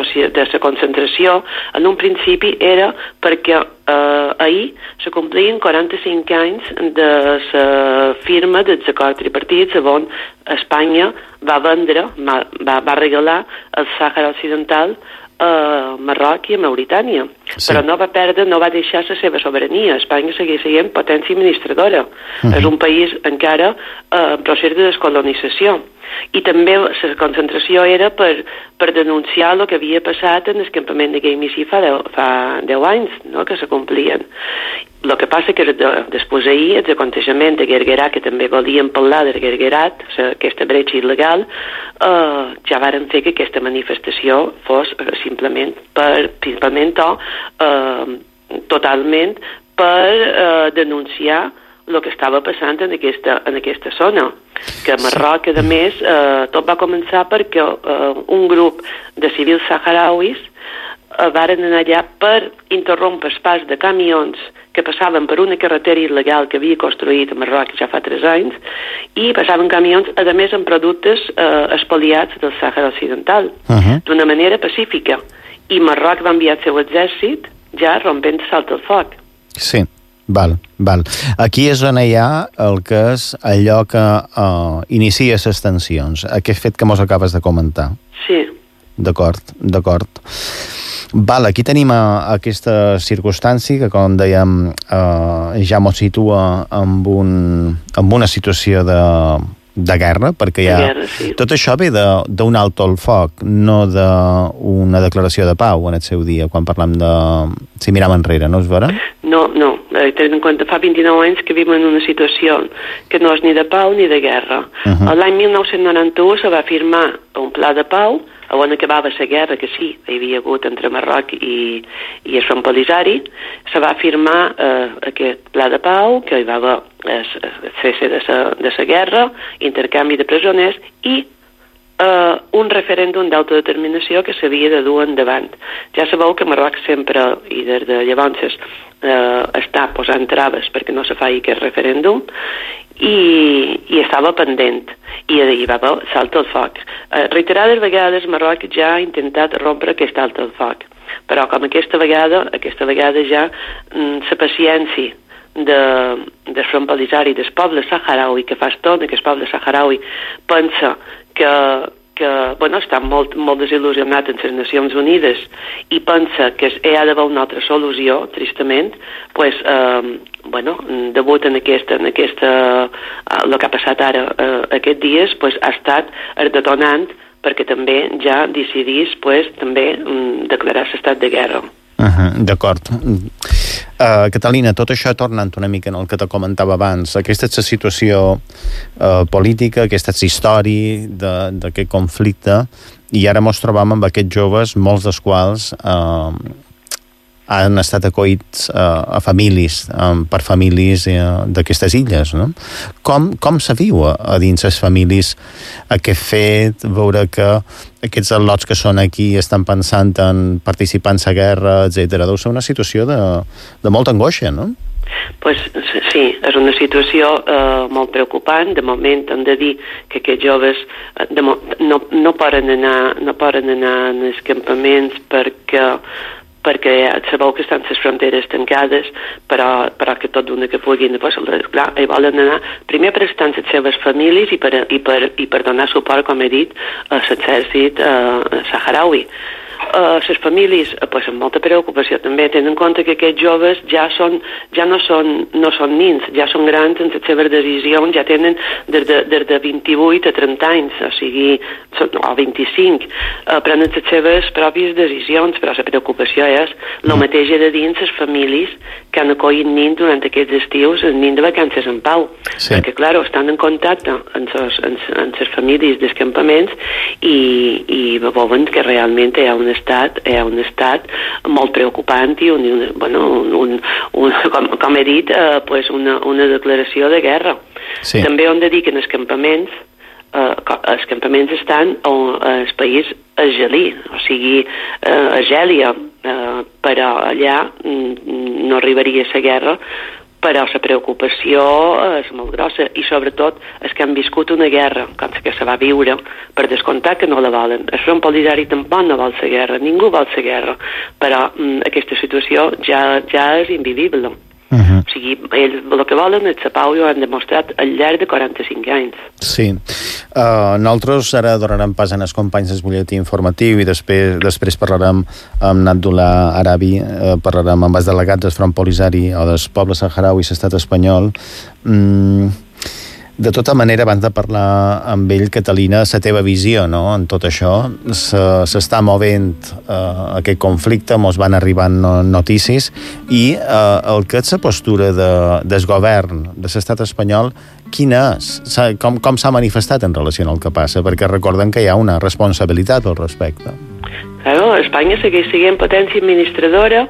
la concentració en un principi era perquè eh, ahir se complien quaranta-cinc anys de la firma dels acords tripartits on Espanya va vendre, va, va regalar el Sàhara Occidental a Marroc i a Mauritània, sí. Però no va perdre, no va deixar la seva sobirania. Espanya segueix sent potència administradora. Uh-huh. És un país encara en eh, procés de descolonització. I també la concentració era per, per denunciar el que havia passat en el campament de Gay Missi fa deu, fa deu anys, no?, que se complien. El que passa que de, després ahir, el aconteixement de Guerguerat, que també volíem parlar de Guerguerat, aquesta bretxa il·legal, eh, ja varen fer que aquesta manifestació fos eh, simplement per, principalment o eh, totalment per eh, denunciar el que estava passant en aquesta, en aquesta zona. Que a Marroc, a més, eh, tot va començar perquè eh, un grup de civils saharauis eh, varen anar allà per interrompre el pas de camions que passaven per una carretera il·legal que havia construït a Marroc ja fa tres anys, i passaven camions, a més, amb productes eh, espoliats del Sàhara Occidental, uh-huh. d'una manera pacífica. I Marroc va enviar el seu exèrcit ja rompent salt al foc. Sí. Val, val. Aquí és on hi ha el que és allò que uh, inicia les tensions, aquest fet que mos acabes de comentar. Sí. D'acord, d'acord. Val, aquí tenim uh, aquesta circumstància que, com dèiem, uh, ja mos situa en, un, en una situació de, de guerra, perquè hi ha... Guerra, sí. Tot això ve d'un alto al foc, no d'una declaració de pau en el seu dia, quan parlem de... Si mirem enrere, no és vera? No, no. Eh, tenint en compte, fa vint-i-nou anys que vivim en una situació que no és ni de pau ni de guerra. Uh-huh. L'any mil nou-cents noranta-u se va firmar un pla de pau on acabava la guerra, que sí, hi havia hagut entre Marroc i, i el Front Polisari. Se va firmar eh, aquest pla de pau, que hi va haver el cese de la guerra, intercanvi de presoners i Uh, un referèndum d'autodeterminació que s'havia de dur endavant. Ja sabeu que Marroc sempre, i des de llavors, uh, està posant traves perquè no se faci aquest referèndum, i, i estava pendent, i hi va haver salt al foc. Uh, reiterades vegades Marroc ja ha intentat rompre aquest salt al foc, però com aquesta vegada, aquesta vegada ja mm, la paciència de, de Front Polisari, del poble saharaui, que fa estona que el poble saharaui pensa que, que bueno, està molt, molt desil·lusionat en les Nacions Unides i pensa que hi ha d'haver una altra solució, tristament, pues, eh, bueno, degut en aquesta, en aquesta, el que ha passat ara eh, aquests dies, pues, ha estat el detonant perquè també ja decidís pues, també declarar l'estat de guerra. Uh-huh, d'acord. Uh, Catalina, tot això tornant una mica en el que te comentava abans, aquesta és la situació uh, política, aquesta és la història d'aquest conflicte, i ara mos trobam amb aquests joves, molts dels quals uh, han estat acollits uh, a famílies, um, per famílies uh, d'aquestes illes, no? Com, com se viu a, a dins les famílies aquest fet, veure que aquests al·lots que són aquí estan pensant en participar en la guerra, etcètera. Deu ser una situació de, de molta angoixa, no? Pues, sí, és una situació eh, molt preocupant. De moment hem de dir que aquests joves eh, de, no, no, poden anar, no poden anar als campaments perquè perquè sabeu que estan les fronteres tancades, però, però que tot d'una que puguin, pues, clar, hi volen anar primer per estar amb les seves famílies i per, i per, i per donar suport, com he dit, a l'exèrcit eh, saharaui. Uh, les famílies, uh, pues, amb molta preocupació també, tenen en compte que aquests joves ja, són, ja no, són, no són nins, ja són grans en les seves decisions, ja tenen des de, des de vint-i-vuit a trenta anys, o sigui, són, o vint-i-cinc, uh, prenen les seves pròpies decisions, però la preocupació és el mateix de dins les famílies que han acollit nins durant aquests estius, els nins de vacances en pau, sí. Perquè, clar, estan en contacte amb les famílies dels campaments i, i veuen que realment hi ha una estat, hi ha un estat molt preocupant i un, un, bueno, un, un, un, com, com he dit, eh, pues una, una declaració de guerra. Sí. També hem de dir que en els campaments eh, els campaments estan on el país és gelí, o sigui, eh, a Gèlia, eh, però allà no arribaria a la guerra però la preocupació és molt grossa, i sobretot és que han viscut una guerra, com que se va viure, per descomptat que no la volen. El Front Polisari tampoc no vol la guerra, ningú vol la guerra, però mm, aquesta situació ja, ja és invivible. Uh-huh. O sigui, ells el que volen és la pau i ho han demostrat al llarg de quaranta-cinc anys. Sí. Uh, nosaltres ara donarem pas als companys del butlletí informatiu i després, després parlarem amb Abdullah Arabi, uh, parlarem amb els delegats del Front Polisari o del poble saharaui i l'estat espanyol. Mm. De tota manera, abans de parlar amb ell, Catalina, la teva visió, no?, en tot això. S'està movent eh, aquest conflicte, mos van arribant notícies, i eh, el que és la postura de, del govern de l'estat espanyol, quina és? Com, com s'ha manifestat en relació al que passa? Perquè recorden que hi ha una responsabilitat al respecte. Claro, Espanya segueix sent potència administradora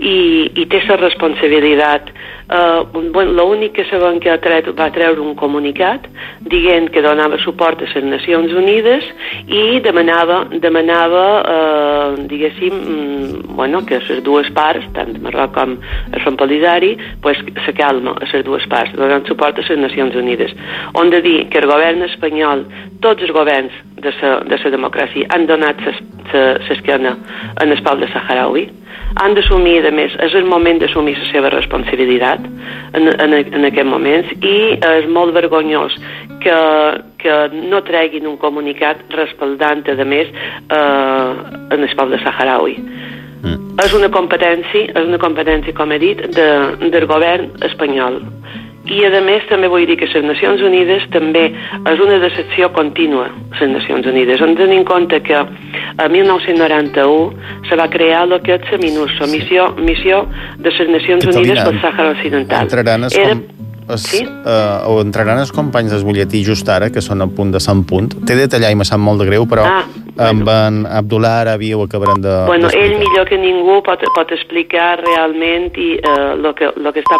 i, i té la responsabilitat. Uh, bueno, l'únic que sabem que tret, va treure un comunicat dient que donava suport a les Nacions Unides i demanava, demanava uh, diguéssim, mm, bueno, que les dues parts, tant de Marroc com el Front Polisari, pues, se calma a les dues parts, donant suport a les Nacions Unides. On de dir que el govern espanyol, tots els governs de la de democràcia han donat l'esquena en el poble saharaui, han d'assumir, a més, és el moment d'assumir la seva responsabilitat en, en, en aquest moment, i és molt vergonyós que, que no treguin un comunicat respaldant, a més, eh, en el poble saharaui. Mm. És una competència, és una competència, com he dit, de, del govern espanyol. I, a més, també vull dir que les Nacions Unides també és una decepció contínua, les Nacions Unides. Hem de tenir en compte que a mil nou-cents noranta-u se va crear el que és la MINUSO, missió, missió de les Nacions Unides pel Sàhara Occidental. Entraran es, Era... es, sí? uh, o entraran els companys del butlletí just ara, que són a punt de Sant Punt. T'he de tallar i me sap molt de greu, però ah, bueno. amb en Abdullah Arabi ho acabarem de... Bueno, ell millor que ningú pot, pot explicar realment i, uh, lo, que, lo que està